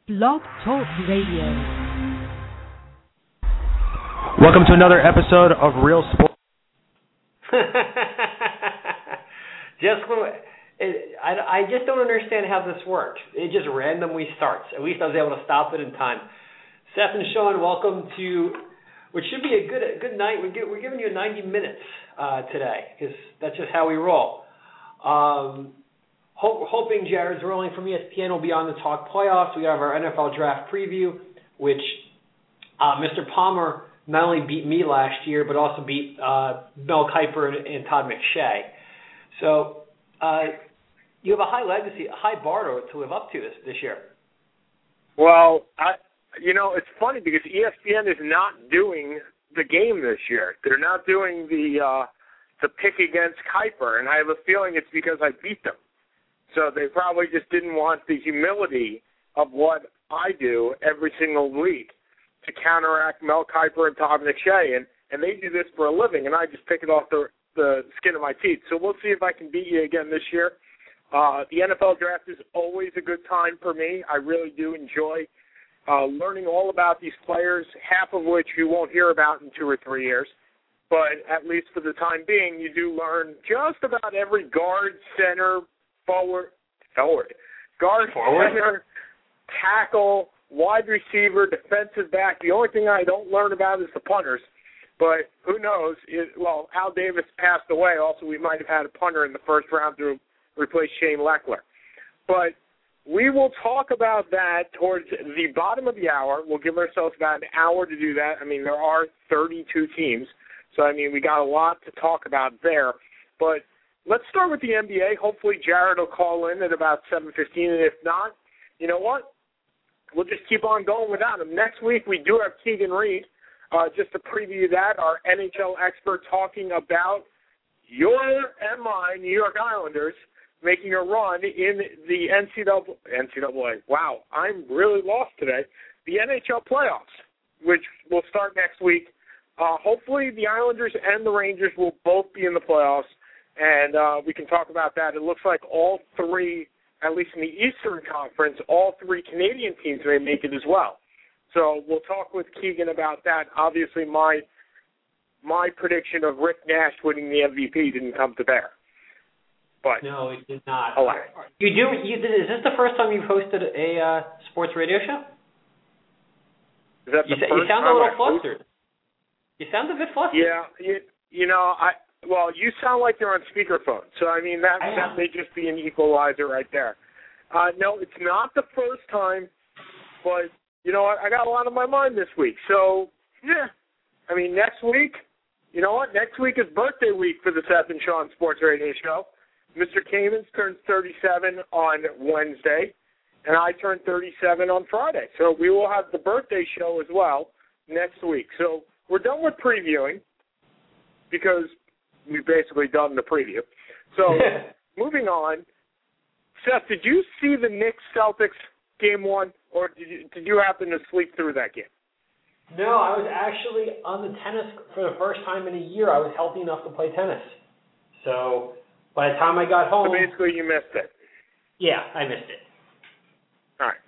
Blog Talk Radio. Welcome to another episode of Real Sports. I just don't understand how this works. It just randomly starts. At least I was able to stop it in time. Seth and Sean, welcome to what should be a good night. We're giving you 90 minutes today because that's just how we roll. Hoping Jared's rolling from ESPN will be on to talk playoffs. We have our NFL draft preview, which Mr. Palmer not only beat me last year, but also beat Mel Kiper and Todd McShay. So you have a high legacy, a high bar to live up to this year. Well, it's funny because ESPN is not doing the game this year. They're not doing the pick against Kiper, and I have a feeling it's because I beat them. So they probably just didn't want the humility of what I do every single week to counteract Mel Kiper and Todd McShay, and they do this for a living, and I just pick it off the skin of my teeth. So we'll see if I can beat you again this year. The NFL draft is always a good time for me. I really do enjoy learning all about these players, half of which you won't hear about in 2 or 3 years. But at least for the time being, you do learn just about every guard, center, guard, center, tackle, wide receiver, defensive back. The only thing I don't learn about is the punters. But who knows? Al Davis passed away. Also, we might have had a punter in the first round to replace Shane Lechler. But we will talk about that towards the bottom of the hour. We'll give ourselves about an hour to do that. I mean, there are 32 teams. So, we got a lot to talk about there. But let's start with the NBA. Hopefully Jared will call in at about 7:15. And if not, you know what? We'll just keep on going without him. Next week we do have Keegan Reed. Just to preview that, our NHL expert talking about your and my New York Islanders making a run in the NCAA. Wow, I'm really lost today. The NHL playoffs, which will start next week. Hopefully the Islanders and the Rangers will both be in the playoffs, and we can talk about that. It looks like all three, at least in the Eastern Conference, all three Canadian teams may make it as well. So we'll talk with Keegan about that. Obviously, my prediction of Rick Nash winning the MVP didn't come to bear. But no, it did not. Alas. Is this the first time you've hosted a sports radio show? Is that the first you sound time a little flustered. You sound a bit flustered. Yeah, you sound like you're on speakerphone. So, that may just be an equalizer right there. No, it's not the first time, but, you know what, I got a lot on my mind this week. So, yeah, next week, you know what, next week is birthday week for the Seth and Sean Sports Radio Show. Mr. Kamens turns 37 on Wednesday, and I turn 37 on Friday. So we will have the birthday show as well next week. So we're done with previewing because we've basically done the preview. So moving on, Seth, did you see the Knicks-Celtics game 1, or did you happen to sleep through that game? No, I was actually on the tennis for the first time in a year. I was healthy enough to play tennis. So by the time I got home... So basically you missed it. Yeah, I missed it. All right.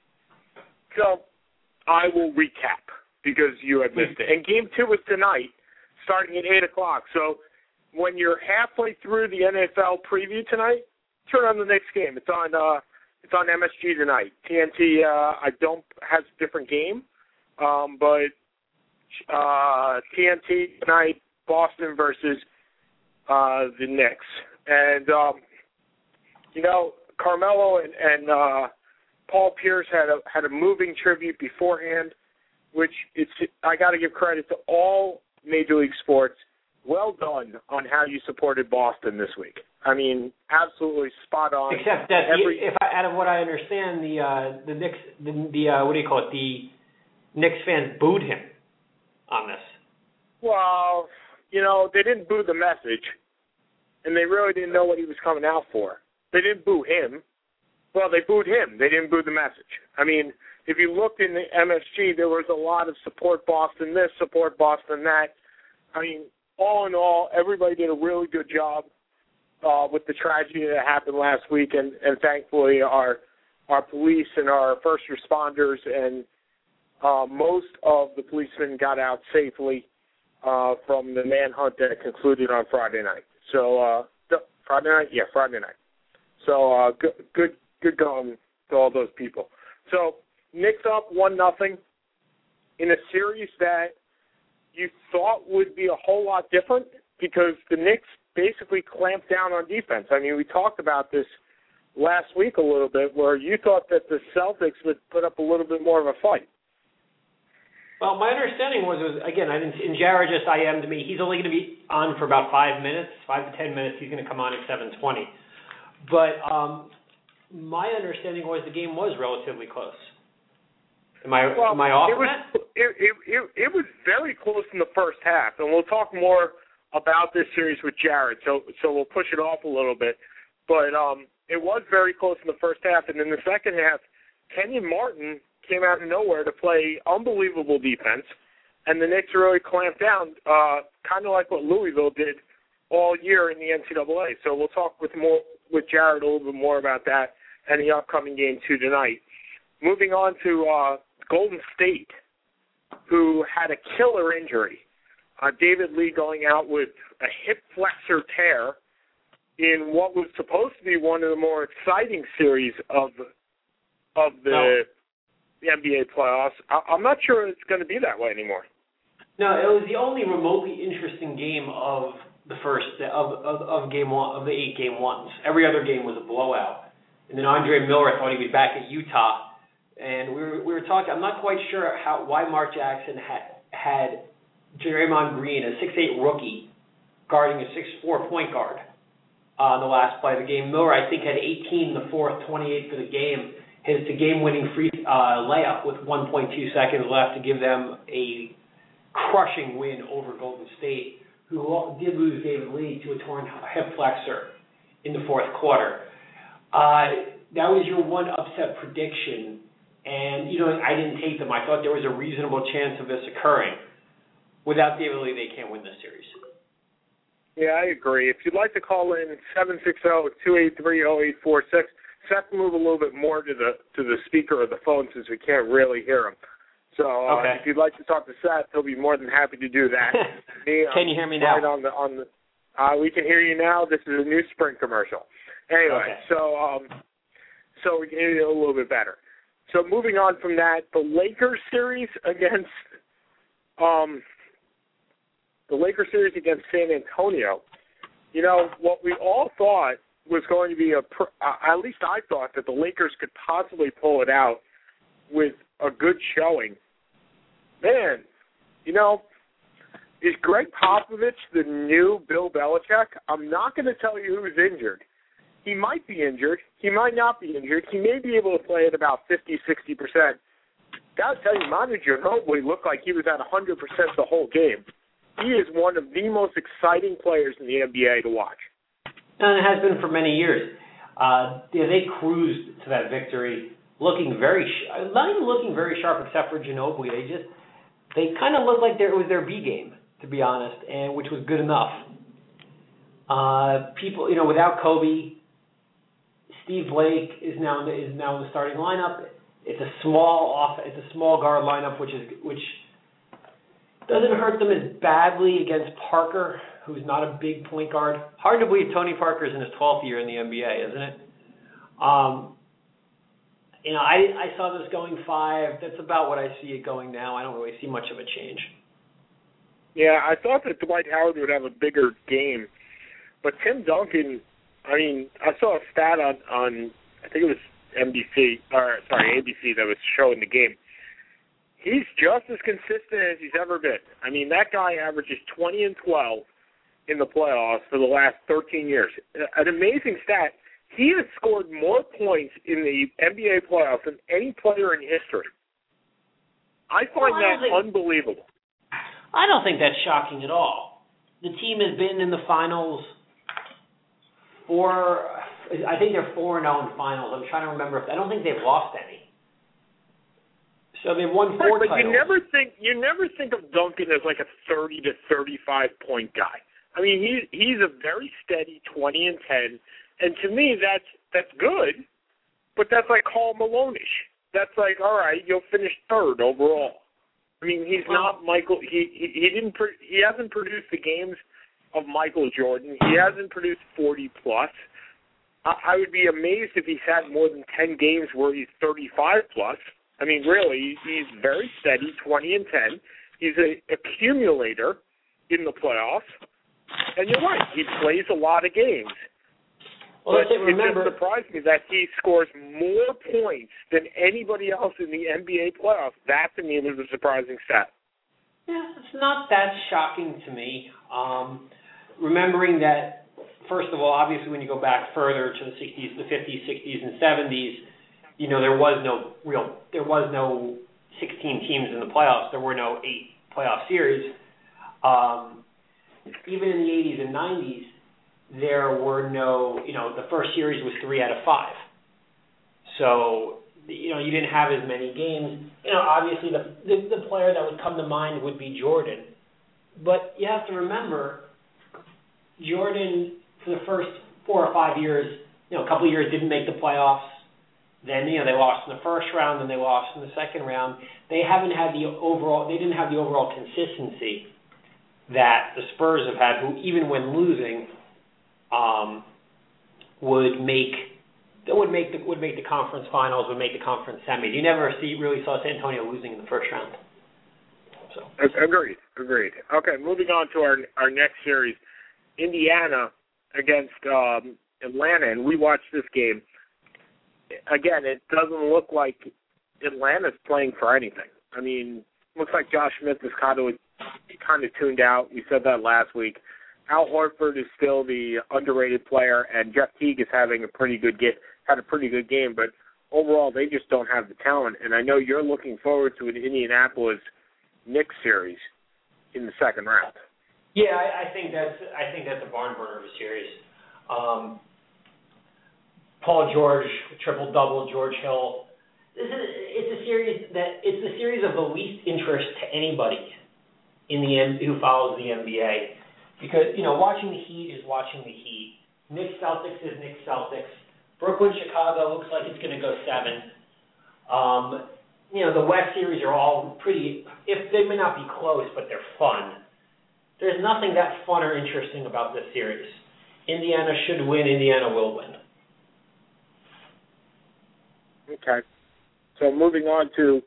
So I will recap because you had missed it. And game 2 is tonight, starting at 8 o'clock. So when you're halfway through the NFL preview tonight, turn on the next game. It's on MSG tonight. TNT has a different game, but TNT tonight, Boston versus the Knicks. And Carmelo and Paul Pierce had a moving tribute beforehand, which I got to give credit to all Major League Sports. Well done on how you supported Boston this week. Absolutely spot on. Except that, out of what I understand, the Knicks, the Knicks fans booed him on this. Well, they didn't boo the message, and they really didn't know what he was coming out for. They didn't boo him. Well, they booed him. They didn't boo the message. If you looked in the MSG, there was a lot of support Boston this, support Boston that. All in all, everybody did a really good job with the tragedy that happened last week, and thankfully our our police and our first responders, and most of the policemen got out safely from the manhunt that concluded on Friday night. So Friday night. So good going to all those people. So Knicks up 1-0 in a series that you thought would be a whole lot different because the Knicks basically clamped down on defense. I mean, we talked about this last week a little bit where you thought that the Celtics would put up a little bit more of a fight. Well, my understanding was again, and Jared just IM'd me. He's only going to be on for about 5 minutes, 5 to 10 minutes. He's going to come on at 7:20. But my understanding was the game was relatively close. Am I off? It was very close in the first half, and we'll talk more about this series with Jared. So we'll push it off a little bit. But it was very close in the first half, and in the second half, Kenyon Martin came out of nowhere to play unbelievable defense, and the Knicks really clamped down, kind of like what Louisville did all year in the NCAA. So we'll talk with Jared a little bit more about that and the upcoming game too tonight. Moving on to Golden State, who had a killer injury. David Lee going out with a hip flexor tear in what was supposed to be one of the more exciting series of the NBA playoffs. I'm not sure it's going to be that way anymore. No, it was the only remotely interesting game of the first of game one of the 8 game ones. Every other game was a blowout. And then Andre Miller thought he'd be back at Utah, and we were talking. I'm not quite sure why Mark Jackson had Draymond Green, a 6'8" rookie, guarding a 6'4" point guard on the last play of the game. Miller, I think, had 18 in the fourth, 28 for the game. His game-winning free layup with 1.2 seconds left to give them a crushing win over Golden State, who did lose David Lee to a torn hip flexor in the fourth quarter. That was your one upset prediction, and I didn't take them. I thought there was a reasonable chance of this occurring. Without David Lee, they can't win this series. Yeah, I agree. If you'd like to call in, 760-283-0846. Seth, move a little bit more to the speaker of the phone since we can't really hear him. So okay. If you'd like to talk to Seth, he'll be more than happy to do that. Can you hear me now? Right we can hear you now. This is a new Sprint commercial. Anyway, okay. So we can hear you a little bit better. So moving on from that, the Lakers series against San Antonio. What we all thought was going to be at least I thought that the Lakers could possibly pull it out with a good showing. Man, is Greg Popovich the new Bill Belichick? I'm not going to tell you who's injured. He might be injured. He might not be injured. He may be able to play at about 50, 60%. Gotta tell you, Manu Ginobili looked like he was at 100% the whole game. He is one of the most exciting players in the NBA to watch. And it has been for many years. They cruised to that victory, not even looking very sharp, except for Ginobili. They kind of looked like it was their B game, to be honest, and which was good enough. People, without Kobe, Steve Blake is now in the starting lineup. It's a small guard lineup, which doesn't hurt them as badly against Parker, who's not a big point guard. Hard to believe Tony Parker's in his 12th year in the NBA, isn't it? I saw this going 5. That's about what I see it going now. I don't really see much of a change. Yeah, I thought that Dwight Howard would have a bigger game, but Tim Duncan. I saw a stat on I think it was ABC that was showing the game. He's just as consistent as he's ever been. That guy averages 20 and 12 in the playoffs for the last 13 years. An amazing stat. He has scored more points in the NBA playoffs than any player in history. I find that unbelievable. I don't think that's shocking at all. The team has been in the finals I think they're 4-0 in finals. I'm trying to remember. I don't think they've lost any. So they've won 4 but titles. you never think of Duncan as like a 30 to 35 point guy. He's a very steady 20 and 10, and to me that's good. but that's like Karl Malone-ish. That's like, all right, you'll finish third overall. I mean, he's not Michael. He hasn't produced the games of Michael Jordan. He hasn't produced 40 plus. I would be amazed if he's had more than 10 games where he's 35 plus. I mean, really, he's very steady, 20 and 10. He's an accumulator in the playoffs. And you're right, he plays a lot of games. Well, but it just surprised me that he scores more points than anybody else in the NBA playoffs. That, to me, was a surprising stat. Yeah, it's not that shocking to me. Remembering that, first of all, obviously when you go back further to the 60s, the 50s, 60s, and 70s, you know, there was no 16 teams in the playoffs. There were no 8 playoff series. Even in the 80s and 90s, there were no, you know, the first series was 3 out of 5. So, you know, you didn't have as many games. You know, obviously the player that would come to mind would be Jordan. But you have to remember, Jordan, for the first 4 or 5 years, you know, a couple of years didn't make the playoffs. Then, you know, they lost in the first round, then they lost in the second round. They didn't have the overall consistency that the Spurs have had, who even when losing, would make the conference finals, would make the conference semis. You never really saw San Antonio losing in the first round. So Agreed. Okay, moving on to our next series, Indiana against Atlanta, and we watched this game. Again, it doesn't look like Atlanta's playing for anything. I mean, looks like Josh Smith is kind of tuned out. We said that last week. Al Horford is still the underrated player, and Jeff Teague is having a pretty good game, but overall they just don't have the talent. And I know you're looking forward to an Indianapolis Knicks series in the second round. Yeah, I think that's a barn burner of a series. Paul George, triple-double, George Hill. It's a series of the least interest to anybody who follows the NBA. Because, you know, watching the Heat is watching the Heat. Knicks Celtics is Knicks Celtics. Brooklyn Chicago looks like it's going to go 7. You know, the West series are all pretty, if they may not be close, but they're fun. There's nothing that fun or interesting about this series. Indiana should win. Indiana will win. Okay. So moving on to,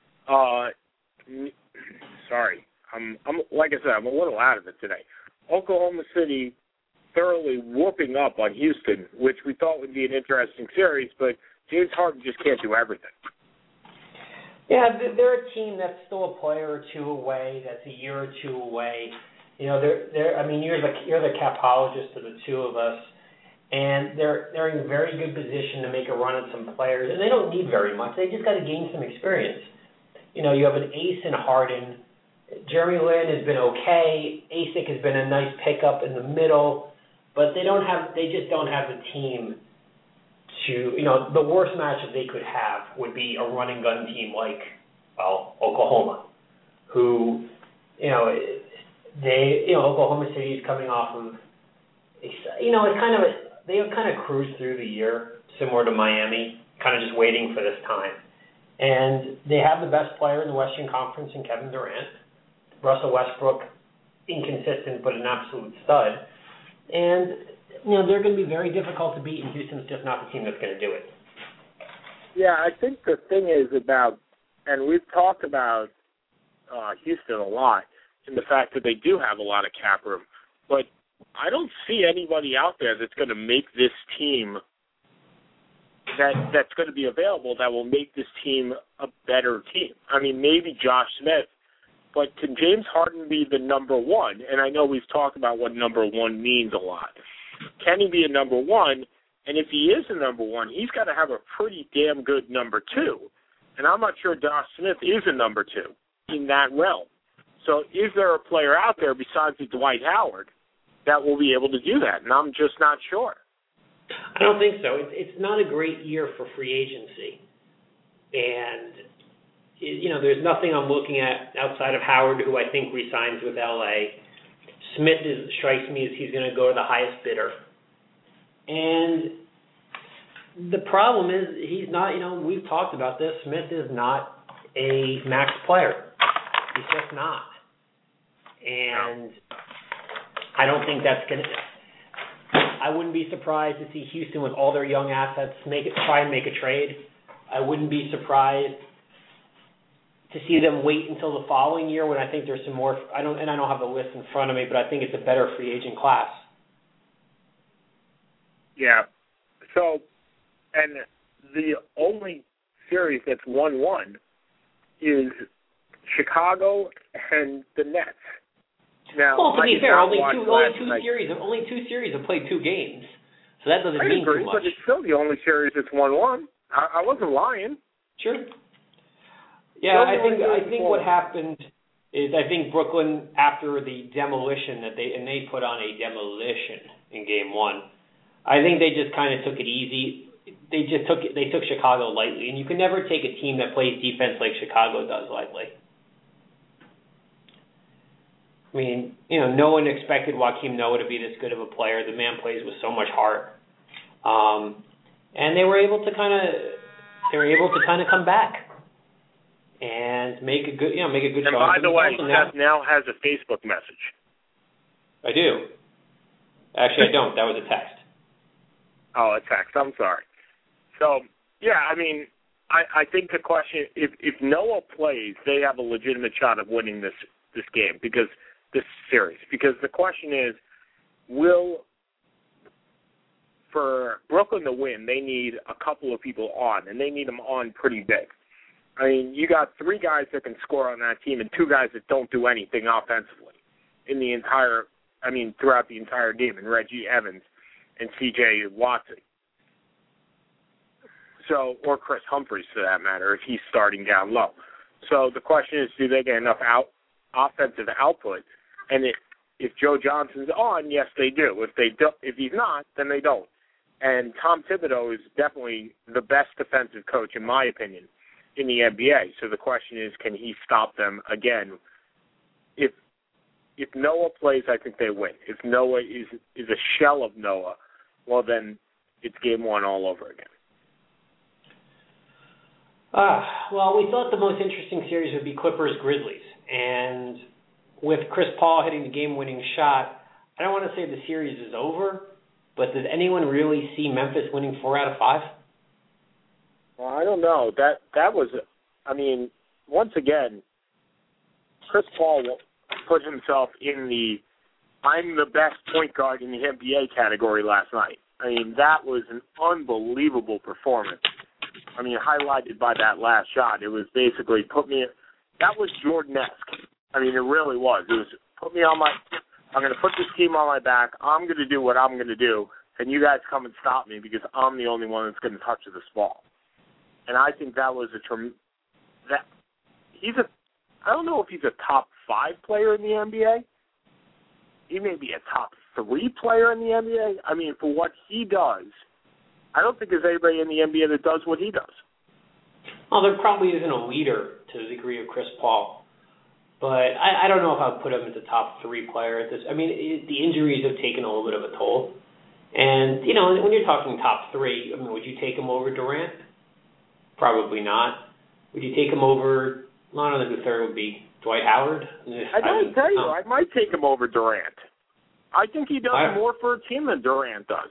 I'm like I said, I'm a little out of it today. Oklahoma City thoroughly whooping up on Houston, which we thought would be an interesting series, but James Harden just can't do everything. Yeah, they're a team that's still a player or two away, that's a year or two away. You know, I mean, you're the capologist of the two of us, and they're in very good position to make a run at some players, and they don't need very much. They just got to gain some experience. You know, you have an ace in Harden. Jeremy Lin has been okay. Asik has been a nice pickup in the middle, but they just don't have the team to, you know, the worst matchup they could have would be a run and gun team like, well, Oklahoma, who, Oklahoma City is coming off of, they kind of cruised through the year, similar to Miami, kind of just waiting for this time. And they have the best player in the Western Conference in Kevin Durant. Russell Westbrook, inconsistent but an absolute stud. And, you know, they're going to be very difficult to beat, and Houston's just not the team that's going to do it. Yeah, I think the thing is about, and we've talked about Houston a lot, in the fact that they do have a lot of cap room, but I don't see anybody out there that's going to make this team that's going to be available that will make this team a better team. I mean, maybe Josh Smith, but can James Harden be the number one? And I know we've talked about what number one means a lot. Can he be a number one? And if he is a number one, he's got to have a pretty damn good number two. And I'm not sure Josh Smith is a number two in that realm. So is there a player out there besides Dwight Howard that will be able to do that? And I'm just not sure. I don't think so. It's not a great year for free agency. And, you know, there's nothing I'm looking at outside of Howard, who I think resigns with L.A. Smith strikes me as he's going to go to the highest bidder. And, The problem is he's not, we've talked about this. Smith is not a max player. He's just not. And I don't think that's going to – I wouldn't be surprised to see Houston with all their young assets try and make a trade. I wouldn't be surprised to see them wait until the following year when I think there's some more – I don't have the list in front of me, but I think it's a better free agent class. Yeah. So, and the only series that's 1-1 is Chicago and the Nets. Now, well, to be fair, only two series have played 2 games, so that doesn't mean too much. But it's still the only series that's 1-1. I wasn't lying. Sure. Yeah, I think what happened is I think Brooklyn, after the demolition they put on a demolition in Game 1. I think they just kind of took it easy. They took Chicago lightly, and you can never take a team that plays defense like Chicago does lightly. I mean, no one expected Joakim Noah to be this good of a player. The man plays with so much heart, and they were able to kind of come back and make a good showing. And by the way, Seth now has a Facebook message. I do. Actually, I don't. That was a text. Oh, a text. I'm sorry. So, yeah, I mean, I think the question, if Noah plays, they have a legitimate shot of winning this game, this series. Because the question is, for Brooklyn to win, they need a couple of people on, and they need them on pretty big. I mean, you got 3 guys that can score on that team and 2 guys that don't do anything offensively throughout the entire game, and Reggie Evans and C.J. Watson. So, or Chris Humphries, for that matter, if he's starting down low. So the question is, do they get enough offensive output? And if Joe Johnson's on, yes, they do. If he's not, then they don't. And Tom Thibodeau is definitely the best defensive coach, in my opinion, in the NBA. So the question is, can he stop them again? If Noah plays, I think they win. If Noah is a shell of Noah, well, then it's Game 1 all over again. Well, we thought the most interesting series would be Clippers-Grizzlies. And with Chris Paul hitting the game-winning shot, I don't want to say the series is over, but does anyone really see Memphis winning 4 out of 5? Well, I don't know. That was, once again, Chris Paul put himself in the I'm the best point guard in the NBA category last night. I mean, that was an unbelievable performance. I mean, highlighted by that last shot. It was basically that was Jordan-esque. I mean, it really was. It was I'm going to put this team on my back. I'm going to do what I'm going to do, and you guys come and stop me because I'm the only one that's going to touch this ball. And I think that was I don't know if he's a top 5 player in the NBA. He may be a top 3 player in the NBA. I mean, for what he does, I don't think there's anybody in the NBA that does what he does. Well, there probably isn't a leader to the degree of Chris Paul. But I don't know if I would put him as a top 3 player at this. I mean, the injuries have taken a little bit of a toll. And, when you're talking top 3, would you take him over Durant? Probably not. Would you take him over, I don't know who the third would be, Dwight Howard? I might take him over Durant. I think he does more for a team than Durant does.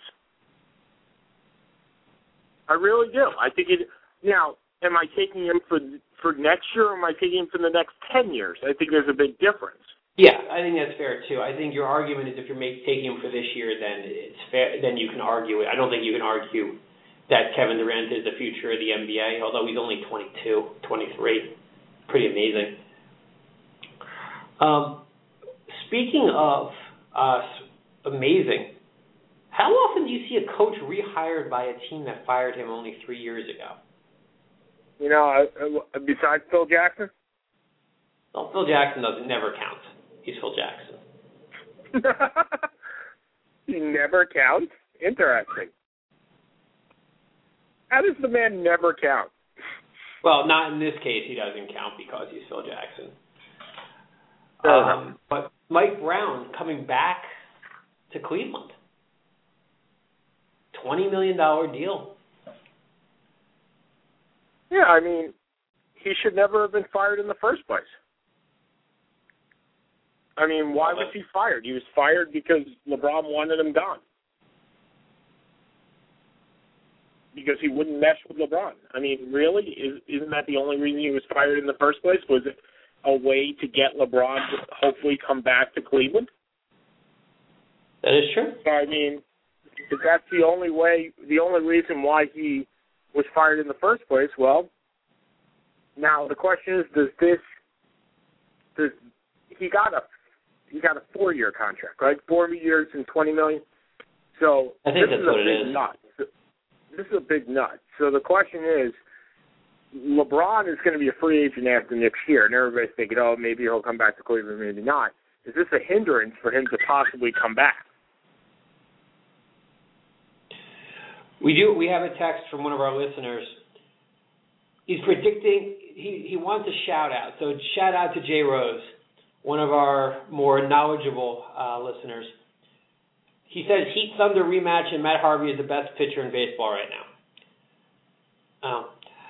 I really do. I think now, am I taking him for next year, or am I taking him for the next 10 years? I think there's a big difference. Yeah, I think that's fair, too. I think your argument is if you're taking him for this year, then it's fair. Then you can argue it. I don't think you can argue that Kevin Durant is the future of the NBA, although he's only 22, 23. Pretty amazing. Speaking of amazing, how often do you see a coach rehired by a team that fired him only 3 years ago? Besides Phil Jackson? Well, Phil Jackson never counts. He's Phil Jackson. He never counts? Interesting. How does the man never count? Well, not in this case. He doesn't count because he's Phil Jackson. But Mike Brown coming back to Cleveland. $20 million deal. Yeah, I mean, he should never have been fired in the first place. I mean, why was he fired? He was fired because LeBron wanted him gone. Because he wouldn't mesh with LeBron. I mean, really? Isn't that the only reason he was fired in the first place? Was it a way to get LeBron to hopefully come back to Cleveland? That is true. So, I mean, if that's the only reason why he was fired in the first place, well, now the question is, he got a 4-year contract, right? 4 years and $20 million. So I think that's what it is. This is a big nut. So the question is, LeBron is going to be a free agent after next year, and everybody's thinking, oh, maybe he'll come back to Cleveland, maybe not. Is this a hindrance for him to possibly come back? We have a text from one of our listeners. He's predicting, he wants a shout-out. So shout out to Jay Rose, one of our more knowledgeable listeners. He says Heat Thunder rematch and Matt Harvey is the best pitcher in baseball right now.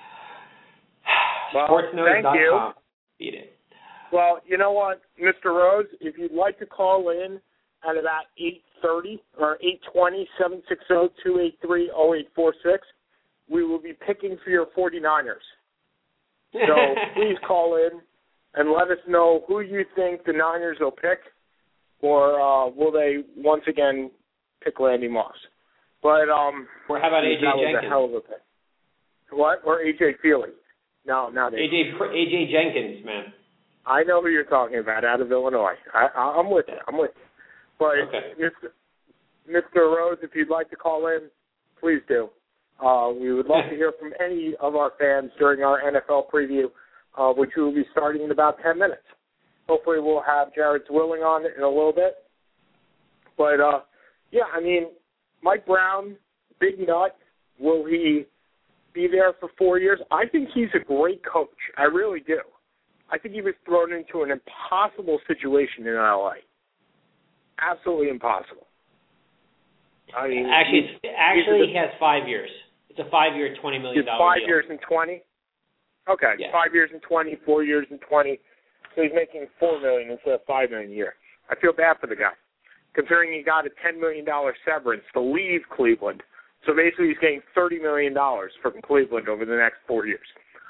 SportsNotes.com. Beat it. Well, you know what, Mr. Rose, if you'd like to call in at about 8:30 or 8:20, 760-283-0846, we will be picking for your 49ers. So please call in and let us know who you think the Niners will pick, or will they once again pick Randy Moss? But or how about AJ Jenkins? A hell of a pick. What? Or AJ Feely? No, not AJ Jenkins, man. I know who you're talking about, out of Illinois. I'm with you. But okay. Mr. Rose, if you'd like to call in, please do. We would love to hear from any of our fans during our NFL preview, which we will be starting in about 10 minutes. Hopefully we'll have Jared Zwilling on in a little bit. But, yeah, I mean, Mike Brown, big nut. Will he be there for 4 years? I think he's a great coach. I really do. I think he was thrown into an impossible situation in L.A. Absolutely impossible. I mean, actually, he has 5 years. It's a 5-year, $20 million deal. 5 years and 20? Okay, yeah. 5 years and 20, 4 years and 20. So he's making $4 million instead of $5 million a year. I feel bad for the guy, considering he got a $10 million severance to leave Cleveland. So basically he's getting $30 million from Cleveland over the next 4 years.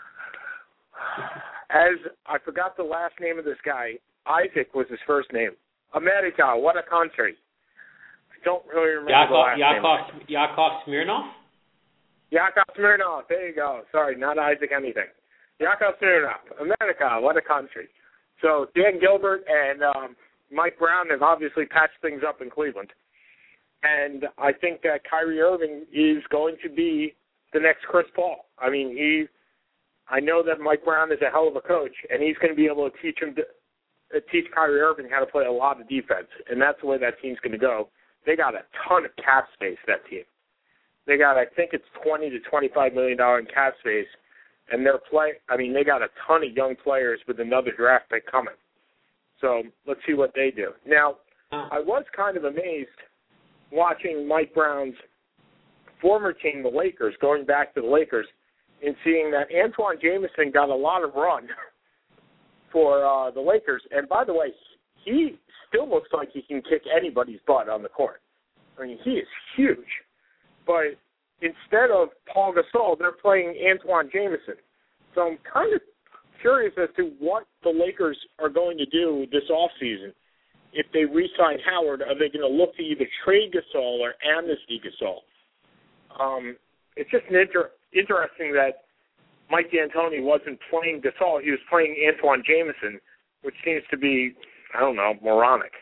As I forgot the last name of this guy, Isaac was his first name. America, what a country. I don't really remember the last name. Yakov Smirnoff? Yakov Smirnoff, there you go. Sorry, not Isaac anything. Yakov Smirnoff, America, what a country. So Dan Gilbert and Mike Brown have obviously patched things up in Cleveland. And I think that Kyrie Irving is going to be the next Chris Paul. I mean, I know that Mike Brown is a hell of a coach, and he's going to be able to teach Kyrie Irving how to play a lot of defense, and that's the way that team's going to go. They got a ton of cap space, that team. They got, I think it's $20 to $25 million in cap space, and they got a ton of young players with another draft pick coming. So let's see what they do. Now, I was kind of amazed watching Mike Brown's former team, the Lakers, going back to the Lakers, and seeing that Antoine Jameson got a lot of run for the Lakers. And by the way, he still looks like he can kick anybody's butt on the court. I mean, he is huge. But instead of Paul Gasol, they're playing Antoine Jameson. So I'm kind of curious as to what the Lakers are going to do this offseason. If they re-sign Howard, are they going to look to either trade Gasol or amnesty Gasol? It's just interesting that Mike D'Antoni wasn't playing Gasol. He was playing Antoine Jameson, which seems to be, I don't know, moronic.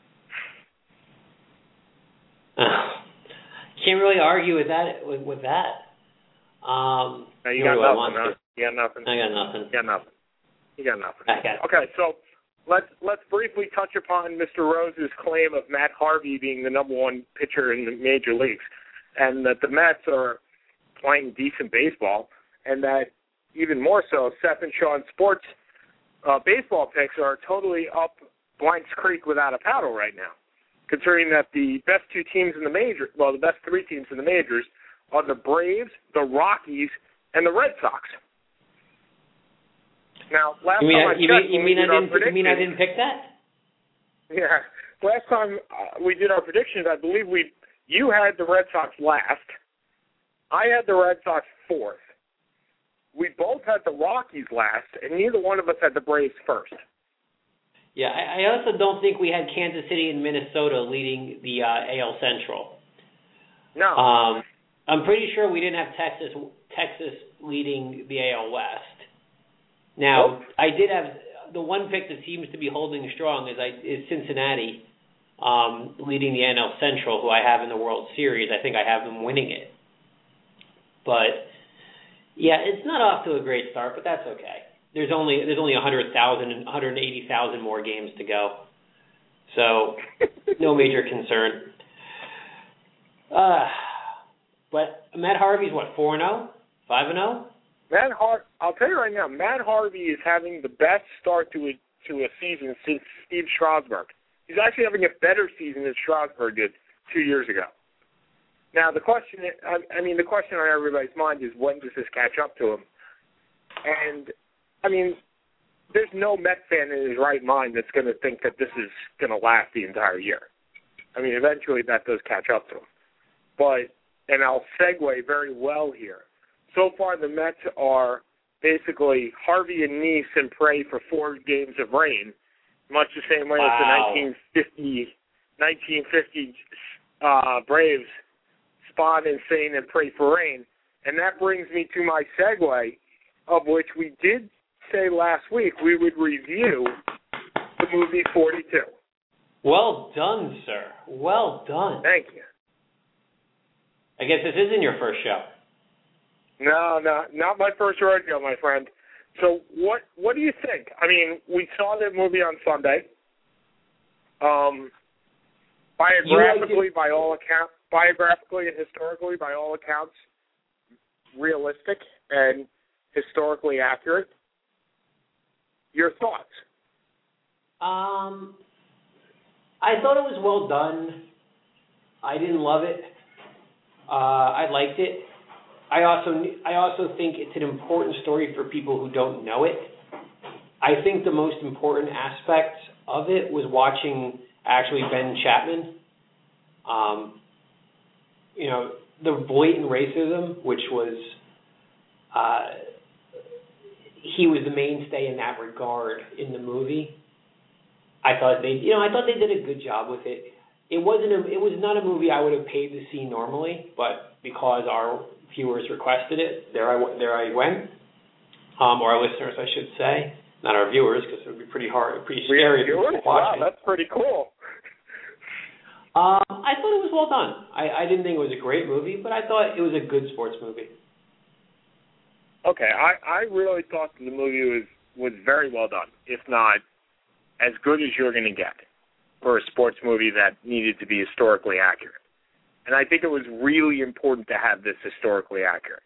Can't really argue with that. You got nothing, huh? You got nothing? I got nothing. You got nothing. Okay, so let's briefly touch upon Mr. Rose's claim of Matt Harvey being the number one pitcher in the major leagues, and that the Mets are playing decent baseball, and that even more so, Seth and Sean Sports baseball picks are totally up Blanks Creek without a paddle right now, considering that the best two teams in the majors, the best three teams in the majors are the Braves, the Rockies, and the Red Sox. Now, last You mean time I checked, you mean I didn't pick that? Yeah. Last time we did our predictions, I believe you had the Red Sox last. I had the Red Sox fourth. We both had the Rockies last, and neither one of us had the Braves first. Yeah, I also don't think we had Kansas City and Minnesota leading the AL Central. No. I'm pretty sure we didn't have Texas leading the AL West. Now, I did have the one pick that seems to be holding strong is Cincinnati leading the NL Central, who I have in the World Series. I think I have them winning it. But yeah, it's not off to a great start, but that's okay. There's only 100,000 and 180,000 more games to go, so no major concern. But Matt Harvey's what, 4-0, 5-0? I'll tell you right now, Matt Harvey is having the best start to a season since Steve Strasburg. He's actually having a better season than Strasburg did 2 years ago. Now the question on everybody's mind is, when does this catch up to him? And I mean, there's no Met fan in his right mind that's going to think that this is going to last the entire year. I mean, eventually that does catch up to him. And I'll segue very well here. So far, the Mets are basically Harvey and Neese and pray for 4 games of rain, much the same way as the 1950 Braves spot insane and pray for rain. And that brings me to my segue, of which we did say last week we would review the movie 42. Well done, sir. Well done. Thank you. I guess this isn't your first show. No, not my first rodeo, my friend. So what do you think? I mean, we saw the movie on Sunday. Biographically and historically, by all accounts, realistic and historically accurate. Your thoughts? I thought it was well done. I didn't love it. I liked it. I also think it's an important story for people who don't know it. I think the most important aspect of it was watching actually Ben Chapman. The blatant racism, which was he was the mainstay in that regard in the movie. I thought they did a good job with it. It was not a movie I would have paid to see normally, but because our viewers requested it, there I went. Or our listeners, I should say, not our viewers, because it would be pretty scary if people watching. Wow, that's pretty cool. I thought it was well done. I didn't think it was a great movie, but I thought it was a good sports movie. Okay, I really thought the movie was very well done, if not as good as you're going to get for a sports movie that needed to be historically accurate. And I think it was really important to have this historically accurate.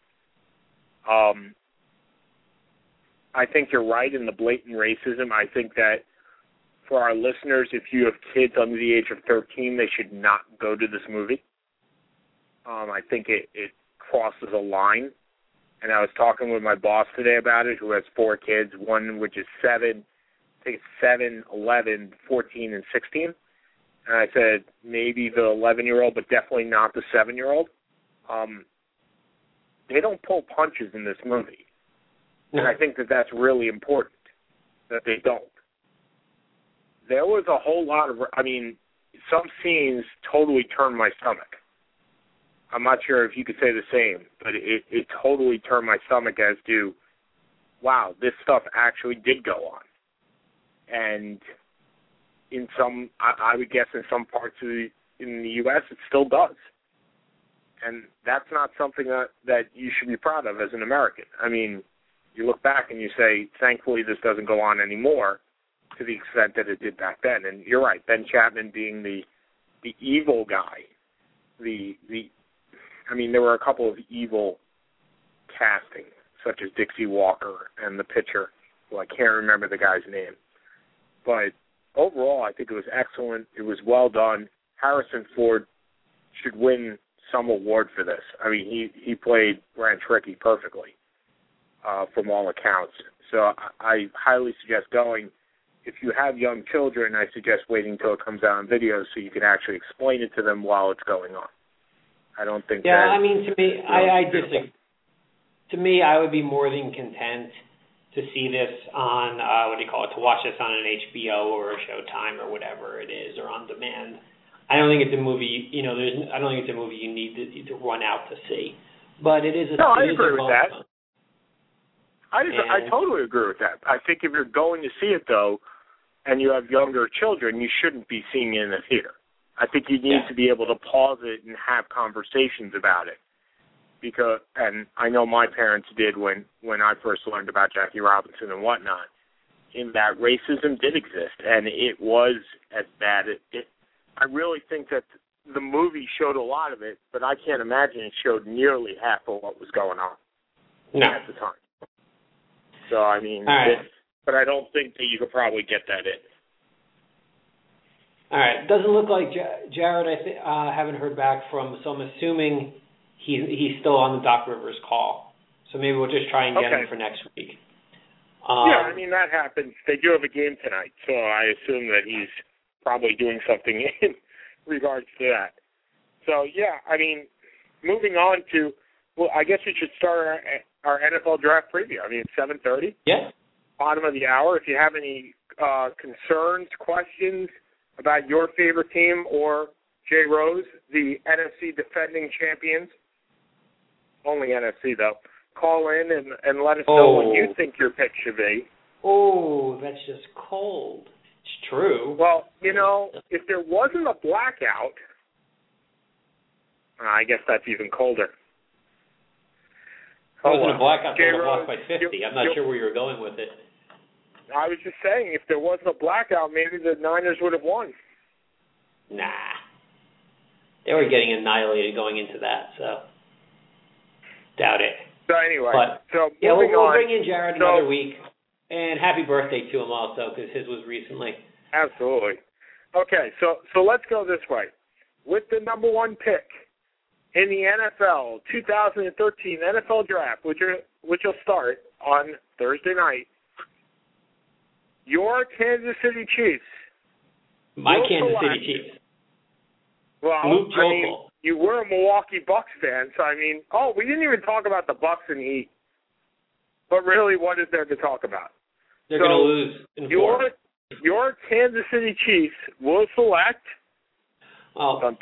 I think you're right in the blatant racism. I think that for our listeners, if you have kids under the age of 13, they should not go to this movie. I think it crosses a line. And I was talking with my boss today about it, who has 4 kids, one which is 7, I think it's 7, 11, 14, and 16. And I said, maybe the 11-year-old, but definitely not the 7-year-old. They don't pull punches in this movie. And I think that that's really important, that they don't. There was a whole lot of, some scenes totally turned my stomach. I'm not sure if you could say the same, but it totally turned my stomach as to, wow, this stuff actually did go on. And in some, I would guess in some parts in the U.S., it still does. And that's not something that you should be proud of as an American. I mean, you look back and you say, thankfully this doesn't go on anymore to the extent that it did back then. And you're right, Ben Chapman being the evil guy, there were a couple of evil casting, such as Dixie Walker and the pitcher, who I can't remember the guy's name. But overall, I think it was excellent. It was well done. Harrison Ford should win some award for this. I mean, he played Branch Rickey perfectly, from all accounts. So I highly suggest going. If you have young children, I suggest waiting until it comes out on video so you can actually explain it to them while it's going on. I don't think Yeah, that... I mean, to me, I disagree. To me, I would be more than content to see this on, to watch this on an HBO or a Showtime or whatever it is, or on demand. I don't think it's a movie, I don't think it's a movie you need to run out to see. But it is a... No, I agree with that. Fun. I totally agree with that. I think if you're going to see it, though, and you have younger children, you shouldn't be seeing it in a theater. I think you need to be able to pause it and have conversations about it. And I know my parents did when I first learned about Jackie Robinson and whatnot, in that racism did exist, and it was as bad. I really think that the movie showed a lot of it, but I can't imagine it showed nearly half of what was going on at the time. So, I mean, but I don't think that you could probably get that in. All right. Doesn't look like Jared, I haven't heard back from, so I'm assuming he's still on the Doc Rivers call. So maybe we'll just try and get him for next week. Yeah, I mean, that happens. They do have a game tonight, so I assume that he's probably doing something in regards to that. So, yeah, I mean, moving on to, I guess we should start our NFL draft preview. I mean, it's 7:30. Yeah. Bottom of the hour. If you have any concerns, questions about your favorite team or Jay Rose, the NFC defending champions, only NFC though, call in and let us know what you think your pick should be. Oh, that's just cold. It's true. Well, if there wasn't a blackout, I guess that's even colder. If there wasn't a blackout, they would have lost by 50. I'm not sure where you were going with it. I was just saying, if there wasn't a blackout, maybe the Niners would have won. Nah. They were getting annihilated going into that, so doubt it. So anyway, we'll bring in Jared another week. And happy birthday to him also, because his was recently. Absolutely. Okay, so let's go this way. With the number one pick in the NFL 2013 NFL Draft, which will start on Thursday night, your Kansas City Chiefs. My Kansas City Chiefs. Well, Luke Jokel. You were a Milwaukee Bucks fan, so we didn't even talk about the Bucks and Heat. But really, what is there to talk about? They're going to lose in 4. Your Kansas City Chiefs will select. The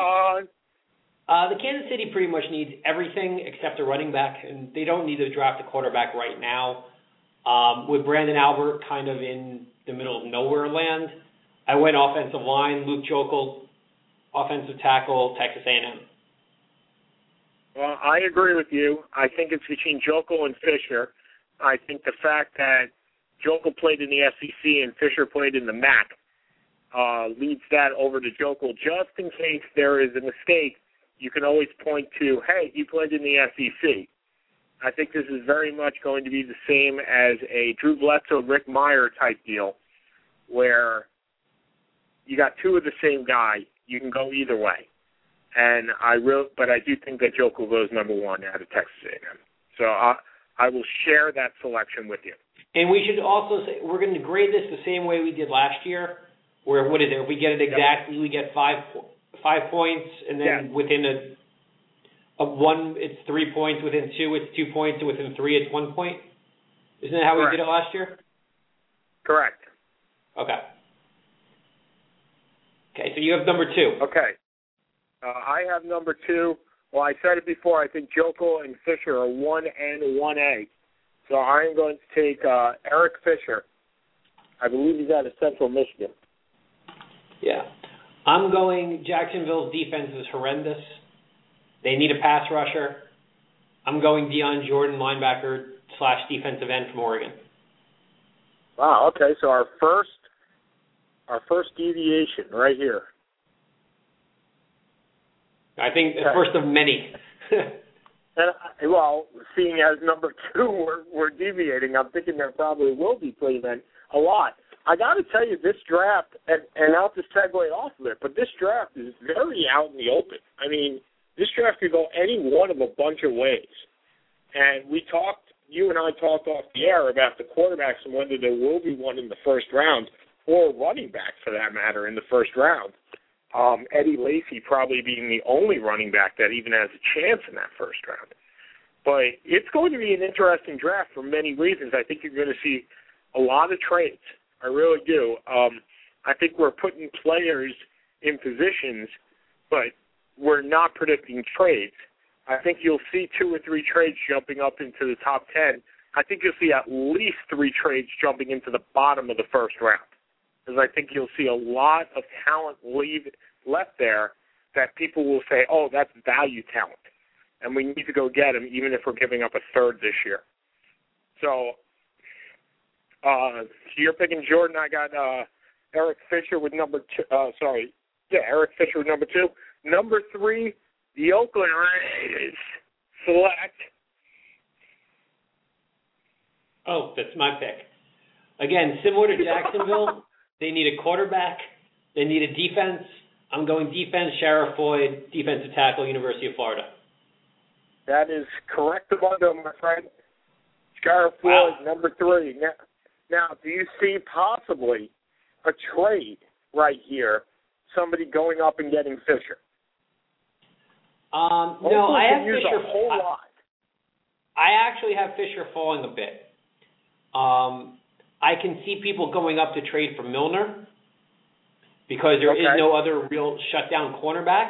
Kansas City pretty much needs everything except a running back, and they don't need to draft a quarterback right now. With Brandon Albert kind of in the middle of nowhere land, I went offensive line, Luke Jokel, offensive tackle, Texas A&M. Well, I agree with you. I think it's between Jokel and Fisher. I think the fact that Jokel played in the SEC and Fisher played in the MAC leads that over to Jokel. Just in case there is a mistake, you can always point to, hey, he played in the SEC. I think this is very much going to be the same as a Drew Bledsoe, Rick Meyer type deal, where you got two of the same guy. You can go either way. But I do think that Jokel goes number one out of Texas A&M. So I will share that selection with you. And we should also say we're going to grade this the same way we did last year, where what is it? If we get it exactly, we get 5 points, and then within a 1, it's 3 points. Within 2, it's 2 points, and within 3, it's 1 point. Isn't that how we did it last year? Correct. Okay. Okay, so you have number 2. Okay. I have number 2. Well, I said it before. I think Jokel and Fisher are 1 and 1A. So I am going to take Eric Fisher. I believe he's out of Central Michigan. Yeah. I'm going Jacksonville's defense is horrendous. They need a pass rusher. I'm going Deion Jordan, linebacker / defensive end from Oregon. Wow, okay. So our first deviation right here. I think the first of many. Well, seeing as number 2 we're deviating, I'm thinking there probably will be pretty many, a lot. I got to tell you, this draft, and I'll just segue off of it, but this draft is very out in the open. I mean, this draft could go any one of a bunch of ways. And we talked you and I talked off the air about the quarterbacks and whether there will be one in the first round, or running back for that matter, in the first round. Eddie Lacy probably being the only running back that even has a chance in that first round. But it's going to be an interesting draft for many reasons. I think you're going to see a lot of trades. I really do. I think we're putting players in positions, but we're not predicting trades. I think you'll see 2 or 3 trades jumping up into the top 10. I think you'll see at least 3 trades jumping into the bottom of the first round, because I think you'll see a lot of talent left there that people will say, oh, that's value talent, and we need to go get him even if we're giving up a third this year. So you're picking Jordan. I got Eric Fisher with number 2. Eric Fisher with number 2. Number 3, the Oakland Raiders select. Oh, that's my pick. Again, similar to Jacksonville, they need a quarterback. They need a defense. I'm going defense, Sheriff Floyd, defensive tackle, University of Florida. That is correct, Amundo, my friend. Sheriff Floyd, number 3. Now, do you see possibly a trade right here, somebody going up and getting Fisher? No, I have Fisher. A whole lot. I actually have Fisher falling a bit. I can see people going up to trade for Milner because there is no other real shutdown cornerback.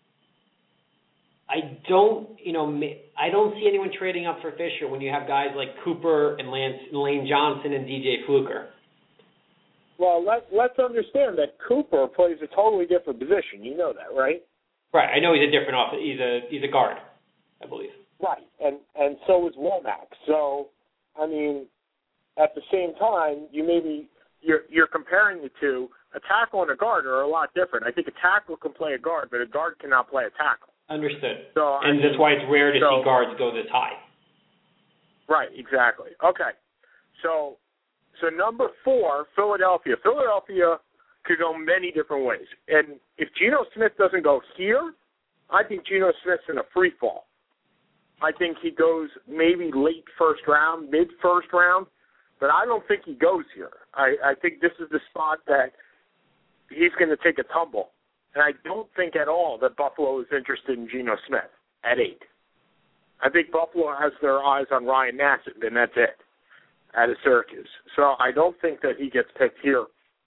I don't see anyone trading up for Fisher when you have guys like Cooper and Lane Johnson and DJ Fluker. Well, let's understand that Cooper plays a totally different position. You know that, right? Right. I know he's a different he's a guard, I believe. Right, and so is Womack. So, I mean, at the same time, you're comparing the two. A tackle and a guard are a lot different. I think a tackle can play a guard, but a guard cannot play a tackle. Understood. So, that's why it's rare to see guards go this high. Right, exactly. Okay. So number 4, Philadelphia. Philadelphia could go many different ways. And if Geno Smith doesn't go here, I think Geno Smith's in a free fall. I think he goes maybe late first round, mid first round, but I don't think he goes here. I think this is the spot that he's going to take a tumble. And I don't think at all that Buffalo is interested in Geno Smith at 8. I think Buffalo has their eyes on Ryan Nassib, and that's it, out of Syracuse. So I don't think that he gets picked here.